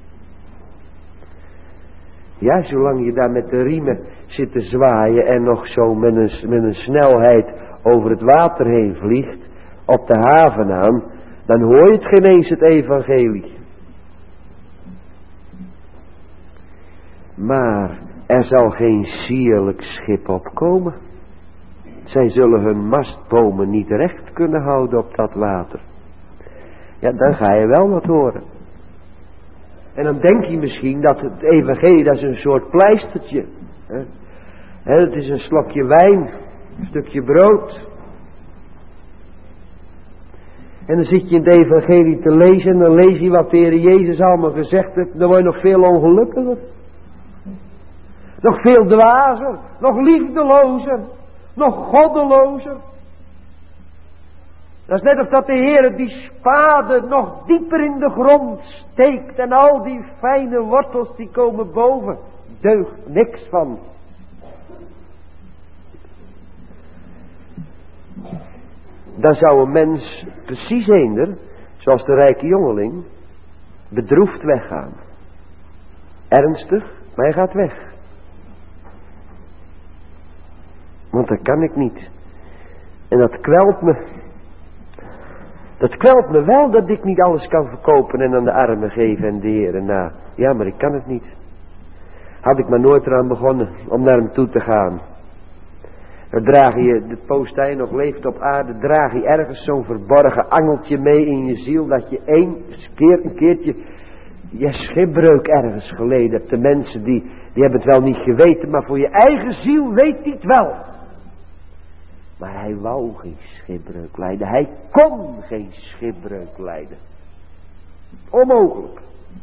Ja, zolang je daar met de riemen zit te zwaaien en nog zo met een, met een snelheid over het water heen vliegt, op de haven aan, dan hoor je het geen eens het evangelie. Maar er zal geen sierlijk schip opkomen. zij zullen hun mastbomen niet recht kunnen houden op dat water. Ja, dan ga je wel wat horen. En dan denk je misschien dat het evangelie, dat is een soort pleistertje. Hè? Hè, het is een slokje wijn, een stukje brood. En dan zit je in het evangelie te lezen en dan lees je wat de Heer Jezus allemaal gezegd heeft. Dan word je nog veel ongelukkiger. Nog veel dwazer, nog liefdelozer, nog goddelozer. Dat is net of dat de Heer die spade nog dieper in de grond steekt en al die fijne wortels die komen boven, deugt niks van. Dan zou een mens precies eender, zoals de rijke jongeling, bedroefd weggaan. Ernstig, maar hij gaat weg. Want dat kan ik niet. En dat kwelt me. Dat kwelt me wel dat ik niet alles kan verkopen en aan de armen geven en de Heer na. Ja, maar ik kan het niet. Had ik maar nooit eraan begonnen om naar hem toe te gaan. Dan draag je, de poos dat je nog leeft op aarde, draag je ergens zo'n verborgen angeltje mee in je ziel, dat je één keer, een keertje je schipbreuk ergens geleden hebt. De mensen die, die hebben het wel niet geweten, maar voor je eigen ziel weet hij het wel. Maar hij wou geen schipbreuk lijden. Hij kon geen schipbreuk lijden. Onmogelijk.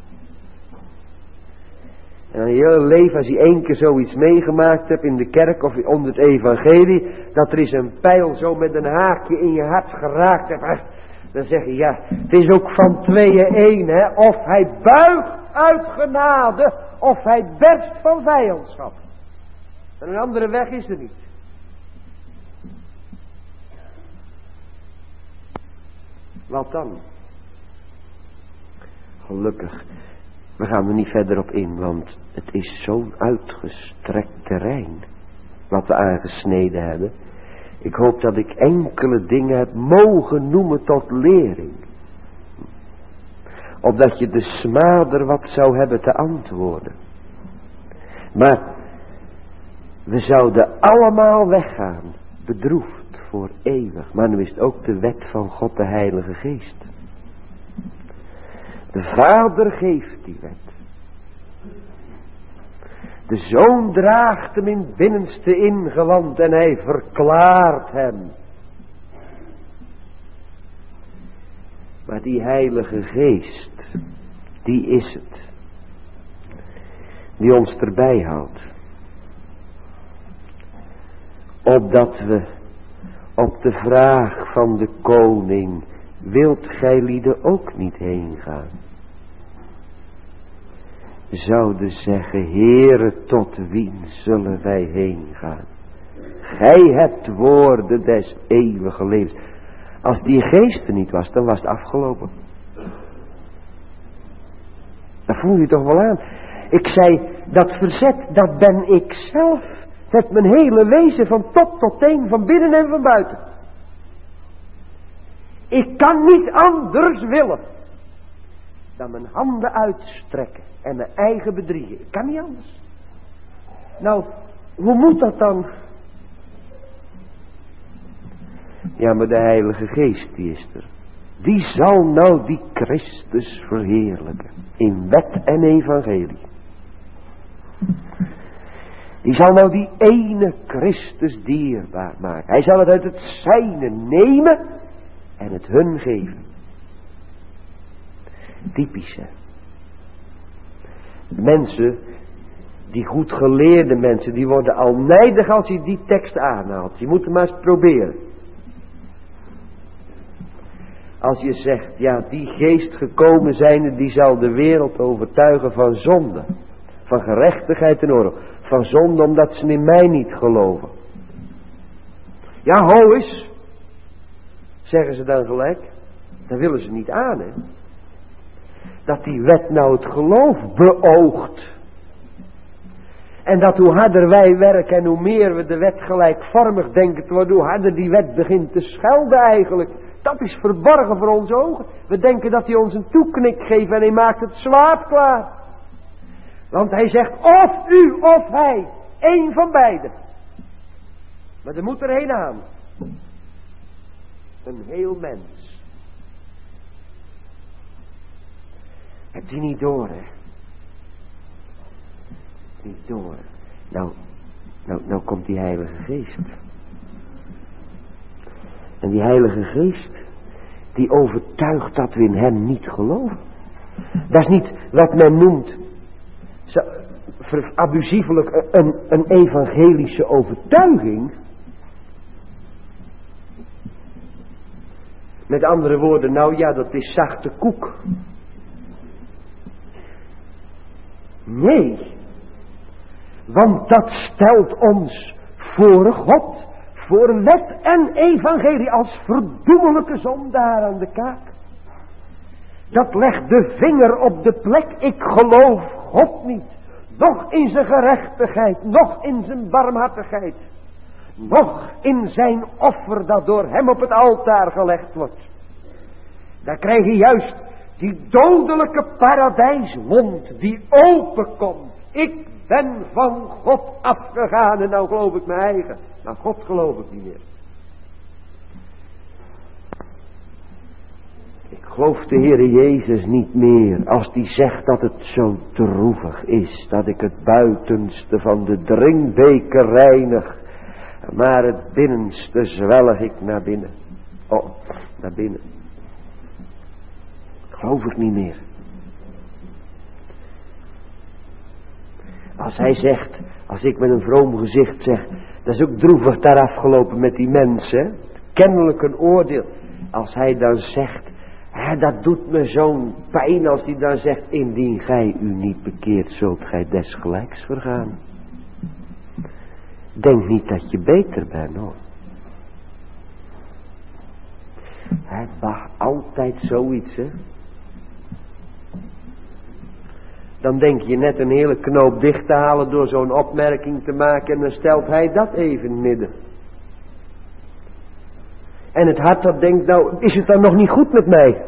En aan je hele leven, als je één keer zoiets meegemaakt hebt in de kerk of onder het evangelie, dat er is een pijl zo met een haakje in je hart geraakt hebt, dan zeg je, ja, het is ook van tweeën één, hè. Of hij buigt uit genade, of hij berst van vijandschap. En een andere weg is er niet. Wat dan? Gelukkig, we gaan er niet verder op in, want het is zo'n uitgestrekt terrein wat we aangesneden hebben. Ik hoop dat ik enkele dingen heb mogen noemen tot lering. Opdat je de smader wat zou hebben te antwoorden. Maar we zouden allemaal weggaan, bedroefd voor eeuwig. Maar nu is het ook de wet van God, de Heilige Geest. De Vader geeft die wet. De Zoon draagt hem in het binnenste ingeland en hij verklaart hem. Maar die Heilige Geest, die is het. Die ons erbij houdt. Opdat we op de vraag van de koning, wilt gij lieden ook niet heen gaan? Zouden zeggen, Heere, tot wien zullen wij heen gaan? Gij hebt woorden des eeuwige levens. Als die geest er niet was, dan was het afgelopen. Dat voel je toch wel aan. Ik zei, dat verzet, dat ben ik zelf. Het mijn hele wezen van top tot teen, van binnen en van buiten. Ik kan niet anders willen dan mijn handen uitstrekken en mijn eigen bedriegen. Ik kan niet anders. Nou, hoe moet dat dan? Ja, maar de Heilige Geest die is er. Die zal nou die Christus verheerlijken. In wet en evangelie. Die zal nou die ene Christus dierbaar maken. Hij zal het uit het zijne nemen en het hun geven. Typisch, hè. Mensen, die goed geleerde mensen, die worden al nijdig als je die tekst aanhaalt. Je moet het maar eens proberen. Als je zegt, ja, die geest gekomen zijnde, die zal de wereld overtuigen van zonde. Van gerechtigheid en oorlog. Van zonde omdat ze in mij niet geloven. Ja, ho eens, zeggen ze dan gelijk. Dat willen ze niet aan, hè. Dat die wet nou het geloof beoogt. En dat hoe harder wij werken en hoe meer we de wet gelijkvormig denken te worden, hoe harder die wet begint te schelden eigenlijk. Dat is verborgen voor onze ogen. We denken dat hij ons een toeknik geeft en hij maakt het zwaard klaar. Want hij zegt of u of hij, één van beiden. Maar er moet er een aan. Een heel mens. Hebt u niet door, hè? Niet door. Nou, nou, nou komt die Heilige Geest. En die Heilige Geest, die overtuigt dat we in hem niet geloven. Dat is niet wat men noemt, abusievelijk, een, een evangelische overtuiging. Met andere woorden, nou ja, dat is zachte koek. Nee, want dat stelt ons voor God, voor wet en evangelie als verdoemelijke zondaar aan de kaak. Dat legt de vinger op de plek, ik geloof God niet. Nog in zijn gerechtigheid, nog in zijn barmhartigheid. Nog in zijn offer dat door hem op het altaar gelegd wordt. Daar krijg je juist die dodelijke paradijsmond die openkomt. Ik ben van God afgegaan en nou geloof ik mijn eigen. Maar God geloof ik niet meer. Ik geloof de Heere Jezus niet meer als die zegt dat het zo droevig is. Dat ik het buitenste van de drinkbeker reinig. Maar het binnenste zwelg ik naar binnen. Oh, naar binnen. Geloof ik niet meer. Als hij zegt, als ik met een vroom gezicht zeg, dat is ook droevig daar afgelopen met die mensen. Kennelijk een oordeel. Als hij dan zegt, hè, dat doet me zo'n pijn als hij dan zegt, indien gij u niet bekeert, zult gij desgelijks vergaan. Denk niet dat je beter bent, hoor. Hij mag altijd zoiets, hè. Dan denk je net een hele knoop dicht te halen door zo'n opmerking te maken en dan stelt hij dat even in het midden. En het hart dat denkt, nou, is het dan nog niet goed met mij?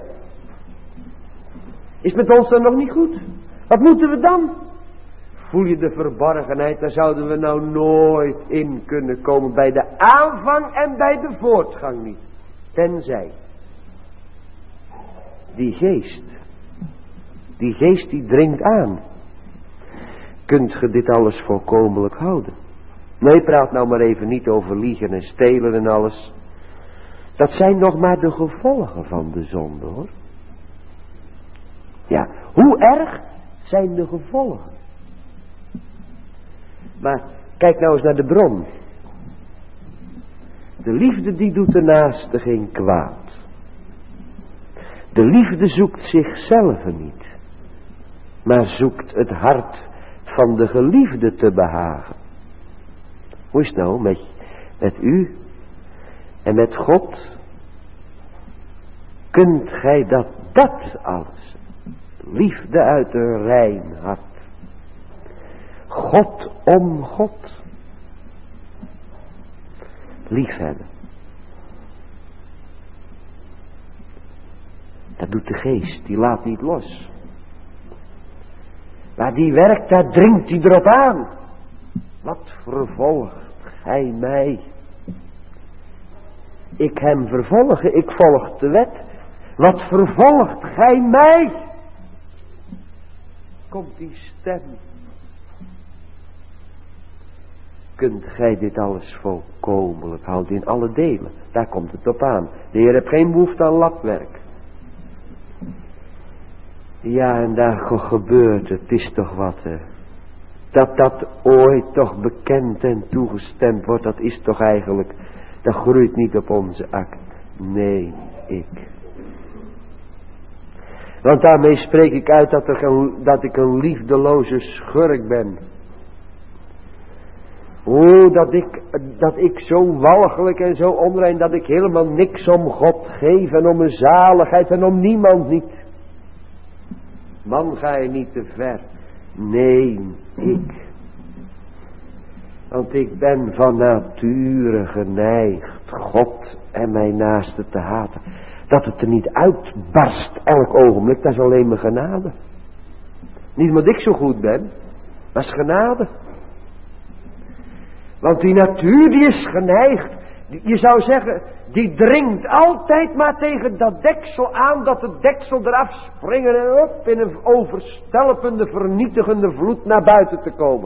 Is het met ons dan nog niet goed? Wat moeten we dan? Voel je de verborgenheid, daar zouden we nou nooit in kunnen komen. Bij de aanvang en bij de voortgang niet. Tenzij. Die geest. Die geest die dringt aan. Kunt ge dit alles volkomenlijk houden? Nee, praat nou maar even niet over liegen en stelen en alles. Dat zijn nog maar de gevolgen van de zonde, hoor. Ja, hoe erg zijn de gevolgen? Maar kijk nou eens naar de bron. De liefde die doet de naaste geen kwaad. De liefde zoekt zichzelf niet, maar zoekt het hart van de geliefde te behagen. Hoe is het nou met, met u en met God? Kunt gij dat, dat alles, liefde uit een rein hart, God om God, liefhebben? Dat doet de geest, die laat niet los. Waar die werkt, daar dringt hij erop aan. Wat vervolgt gij mij? Ik hem vervolgen, ik volg de wet. Wat vervolgt gij mij? Komt die stem. Kunt gij dit alles volkomenlijk houden in alle delen? Daar komt het op aan. De Heer heeft geen behoefte aan lapwerk. Ja, en daar gebeurt het, het is toch wat, hè. Dat dat ooit toch bekend en toegestemd wordt, dat is toch eigenlijk, dat groeit niet op onze act. Nee, ik. Want daarmee spreek ik uit dat, er een, dat ik een liefdeloze schurk ben. O, dat ik, dat ik zo walgelijk en zo onrein, dat ik helemaal niks om God geef en om mijn zaligheid en om niemand niet. Man, ga je niet te ver. Nee, ik. Want ik ben van nature geneigd God en mijn naaste te haten. Dat het er niet uitbarst elk ogenblik, dat is alleen maar genade. Niet omdat ik zo goed ben, maar is genade. Want die natuur die is geneigd, je zou zeggen, die dringt altijd maar tegen dat deksel aan, dat het deksel eraf springen en op in een overstelpende, vernietigende vloed naar buiten te komen.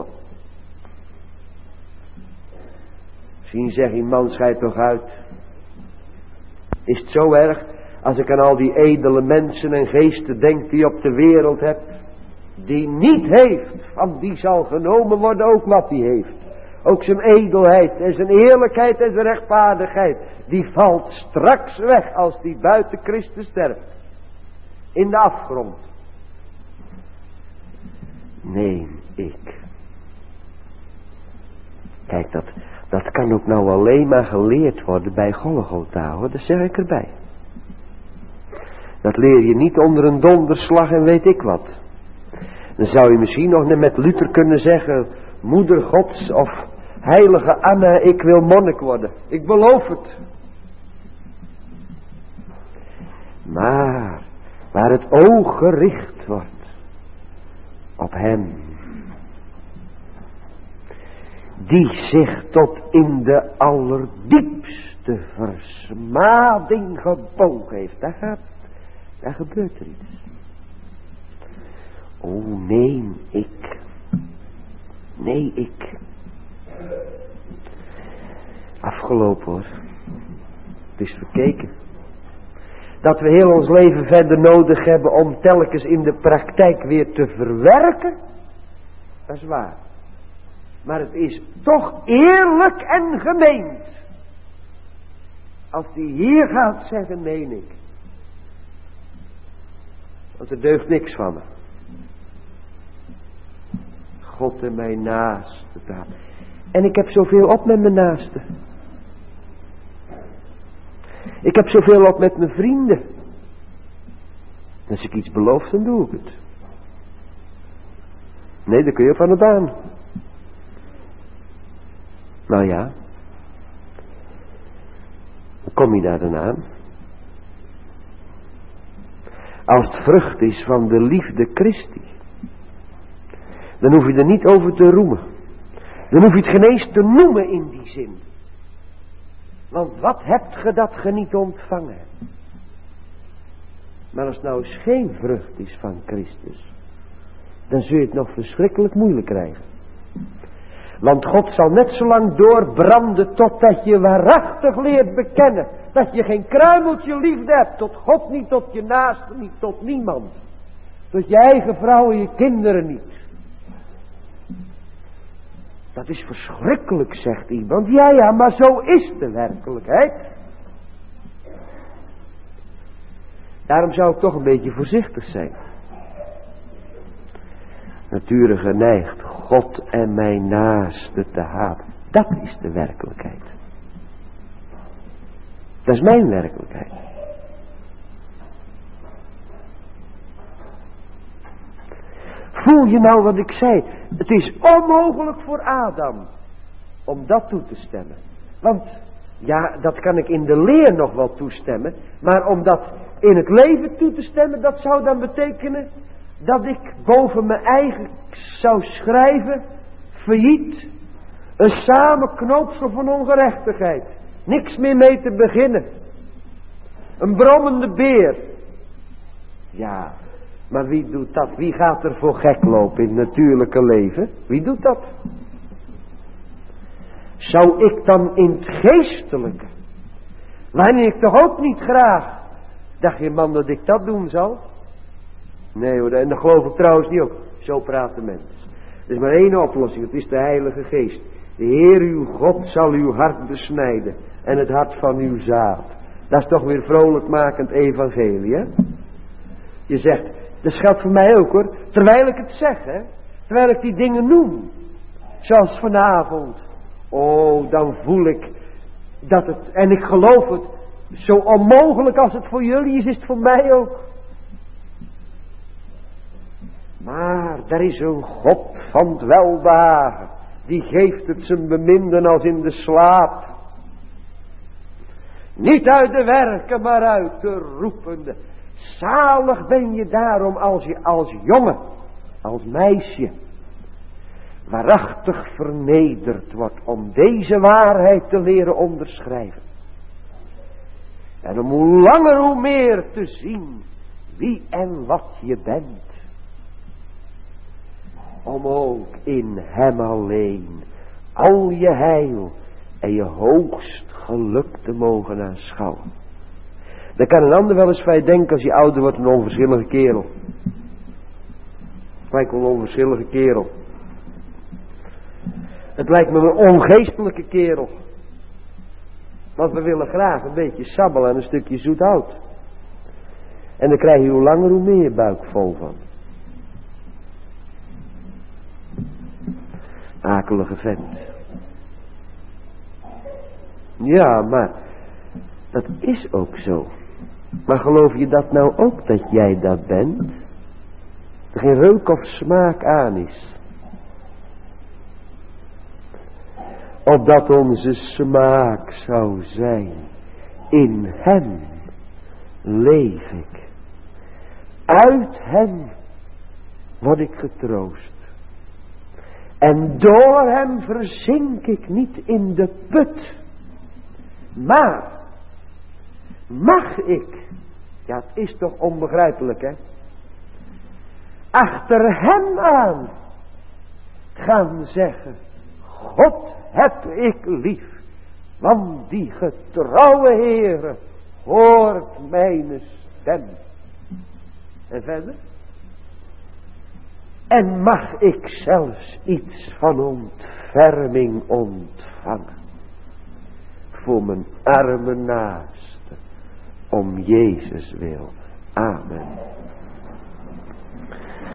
Misschien zeg je, man, schijt toch uit. Is het zo erg als ik aan al die edele mensen en geesten denk die je op de wereld hebt, die niet heeft, van die zal genomen worden ook wat hij heeft. Ook zijn edelheid en zijn eerlijkheid en zijn rechtvaardigheid, die valt straks weg als die buiten Christus sterft. In de afgrond. Nee, ik. Kijk, dat, dat kan ook nou alleen maar geleerd worden bij Golgotha, hoor, dat zeg ik erbij. Dat leer je niet onder een donderslag en weet ik wat. Dan zou je misschien nog net met Luther kunnen zeggen, moeder Gods of heilige Anna, ik wil monnik worden. Ik beloof het. Maar waar het oog gericht wordt op hem, die zich tot in de allerdiepste versmading gebogen heeft, daar gaat, daar gebeurt er iets. O nee, ik. Nee, ik. Afgelopen hoor. Het is verkeken. Dat we heel ons leven verder nodig hebben om telkens in de praktijk weer te verwerken. Dat is waar. Maar het is toch eerlijk en gemeend. Als die hier gaat zeggen, meen ik. Want er deugt niks van me. God en mijn naaste daar. En ik heb zoveel op met mijn naaste. Ik heb zoveel op met mijn vrienden. Als ik iets beloof, dan doe ik het. Nee, dan kun je van het aan. Nou ja. Hoe kom je daar dan aan? Als het vrucht is van de liefde Christi, dan hoef je er niet over te roemen. Dan hoef je het geen eens te noemen in die zin. Want wat hebt ge dat ge niet ontvangen hebt? Maar als het nou eens geen vrucht is van Christus, dan zul je het nog verschrikkelijk moeilijk krijgen. Want God zal net zo lang doorbranden totdat je waarachtig leert bekennen dat je geen kruimeltje liefde hebt tot God niet, tot je naaste niet, tot niemand. Tot je eigen vrouw en je kinderen niet. Dat is verschrikkelijk, zegt iemand. Ja, ja, maar zo is de werkelijkheid. Daarom zou ik toch een beetje voorzichtig zijn. Natuurlijk geneigd God en mijn naaste te haten. Dat is de werkelijkheid. Dat is mijn werkelijkheid. Voel je nou wat ik zei? Het is onmogelijk voor Adam om dat toe te stemmen. Want, ja, dat kan ik in de leer nog wel toestemmen. Maar om dat in het leven toe te stemmen, dat zou dan betekenen dat ik boven mijn eigen zou schrijven, failliet, een samenknoopsel van ongerechtigheid. Niks meer mee te beginnen. Een brommende beer. Ja, maar wie doet dat? Wie gaat er voor gek lopen in het natuurlijke leven? Wie doet dat? Zou ik dan in het geestelijke, wanneer ik toch ook niet graag, dacht je man dat ik dat doen zal? Nee hoor, en dat geloof ik trouwens niet ook. Zo praat de mens. Er is maar één oplossing, het is de Heilige Geest. De Heer uw God zal uw hart besnijden en het hart van uw zaad. Dat is toch weer vrolijkmakend evangelie, hè? Je zegt, dat geldt voor mij ook hoor. Terwijl ik het zeg, hè. Terwijl ik die dingen noem. Zoals vanavond. Oh, dan voel ik dat het, en ik geloof het, zo onmogelijk als het voor jullie is, is het voor mij ook. Maar er is een God van het welbehagen. Die geeft het zijn beminden als in de slaap. Niet uit de werken, maar uit de roepende. Zalig ben je daarom als je als jongen, als meisje, waarachtig vernederd wordt om deze waarheid te leren onderschrijven. En om hoe langer hoe meer te zien wie en wat je bent. Om ook in hem alleen al je heil en je hoogst geluk te mogen aanschouwen. Dan kan een ander wel eens van je denken als je ouder wordt, een onverschillige kerel. Het lijkt me een onverschillige kerel. Het lijkt me een ongeestelijke kerel. Want we willen graag een beetje sabbel en een stukje zoet hout. En dan krijg je hoe langer hoe meer buik vol van. Akelige vent. Ja, maar dat is ook zo. Maar geloof je dat nou ook dat jij dat bent? Er geen reuk of smaak aan is. Opdat onze smaak zou zijn. In hem leef ik. Uit hem word ik getroost. En door hem verzink ik niet in de put. Maar mag ik, ja het is toch onbegrijpelijk hè, achter hem aan gaan zeggen, God heb ik lief, want die getrouwe Heere hoort mijn stem. En verder? En mag ik zelfs iets van ontferming ontvangen voor mijn arme naaste, om Jezus wil. Amen.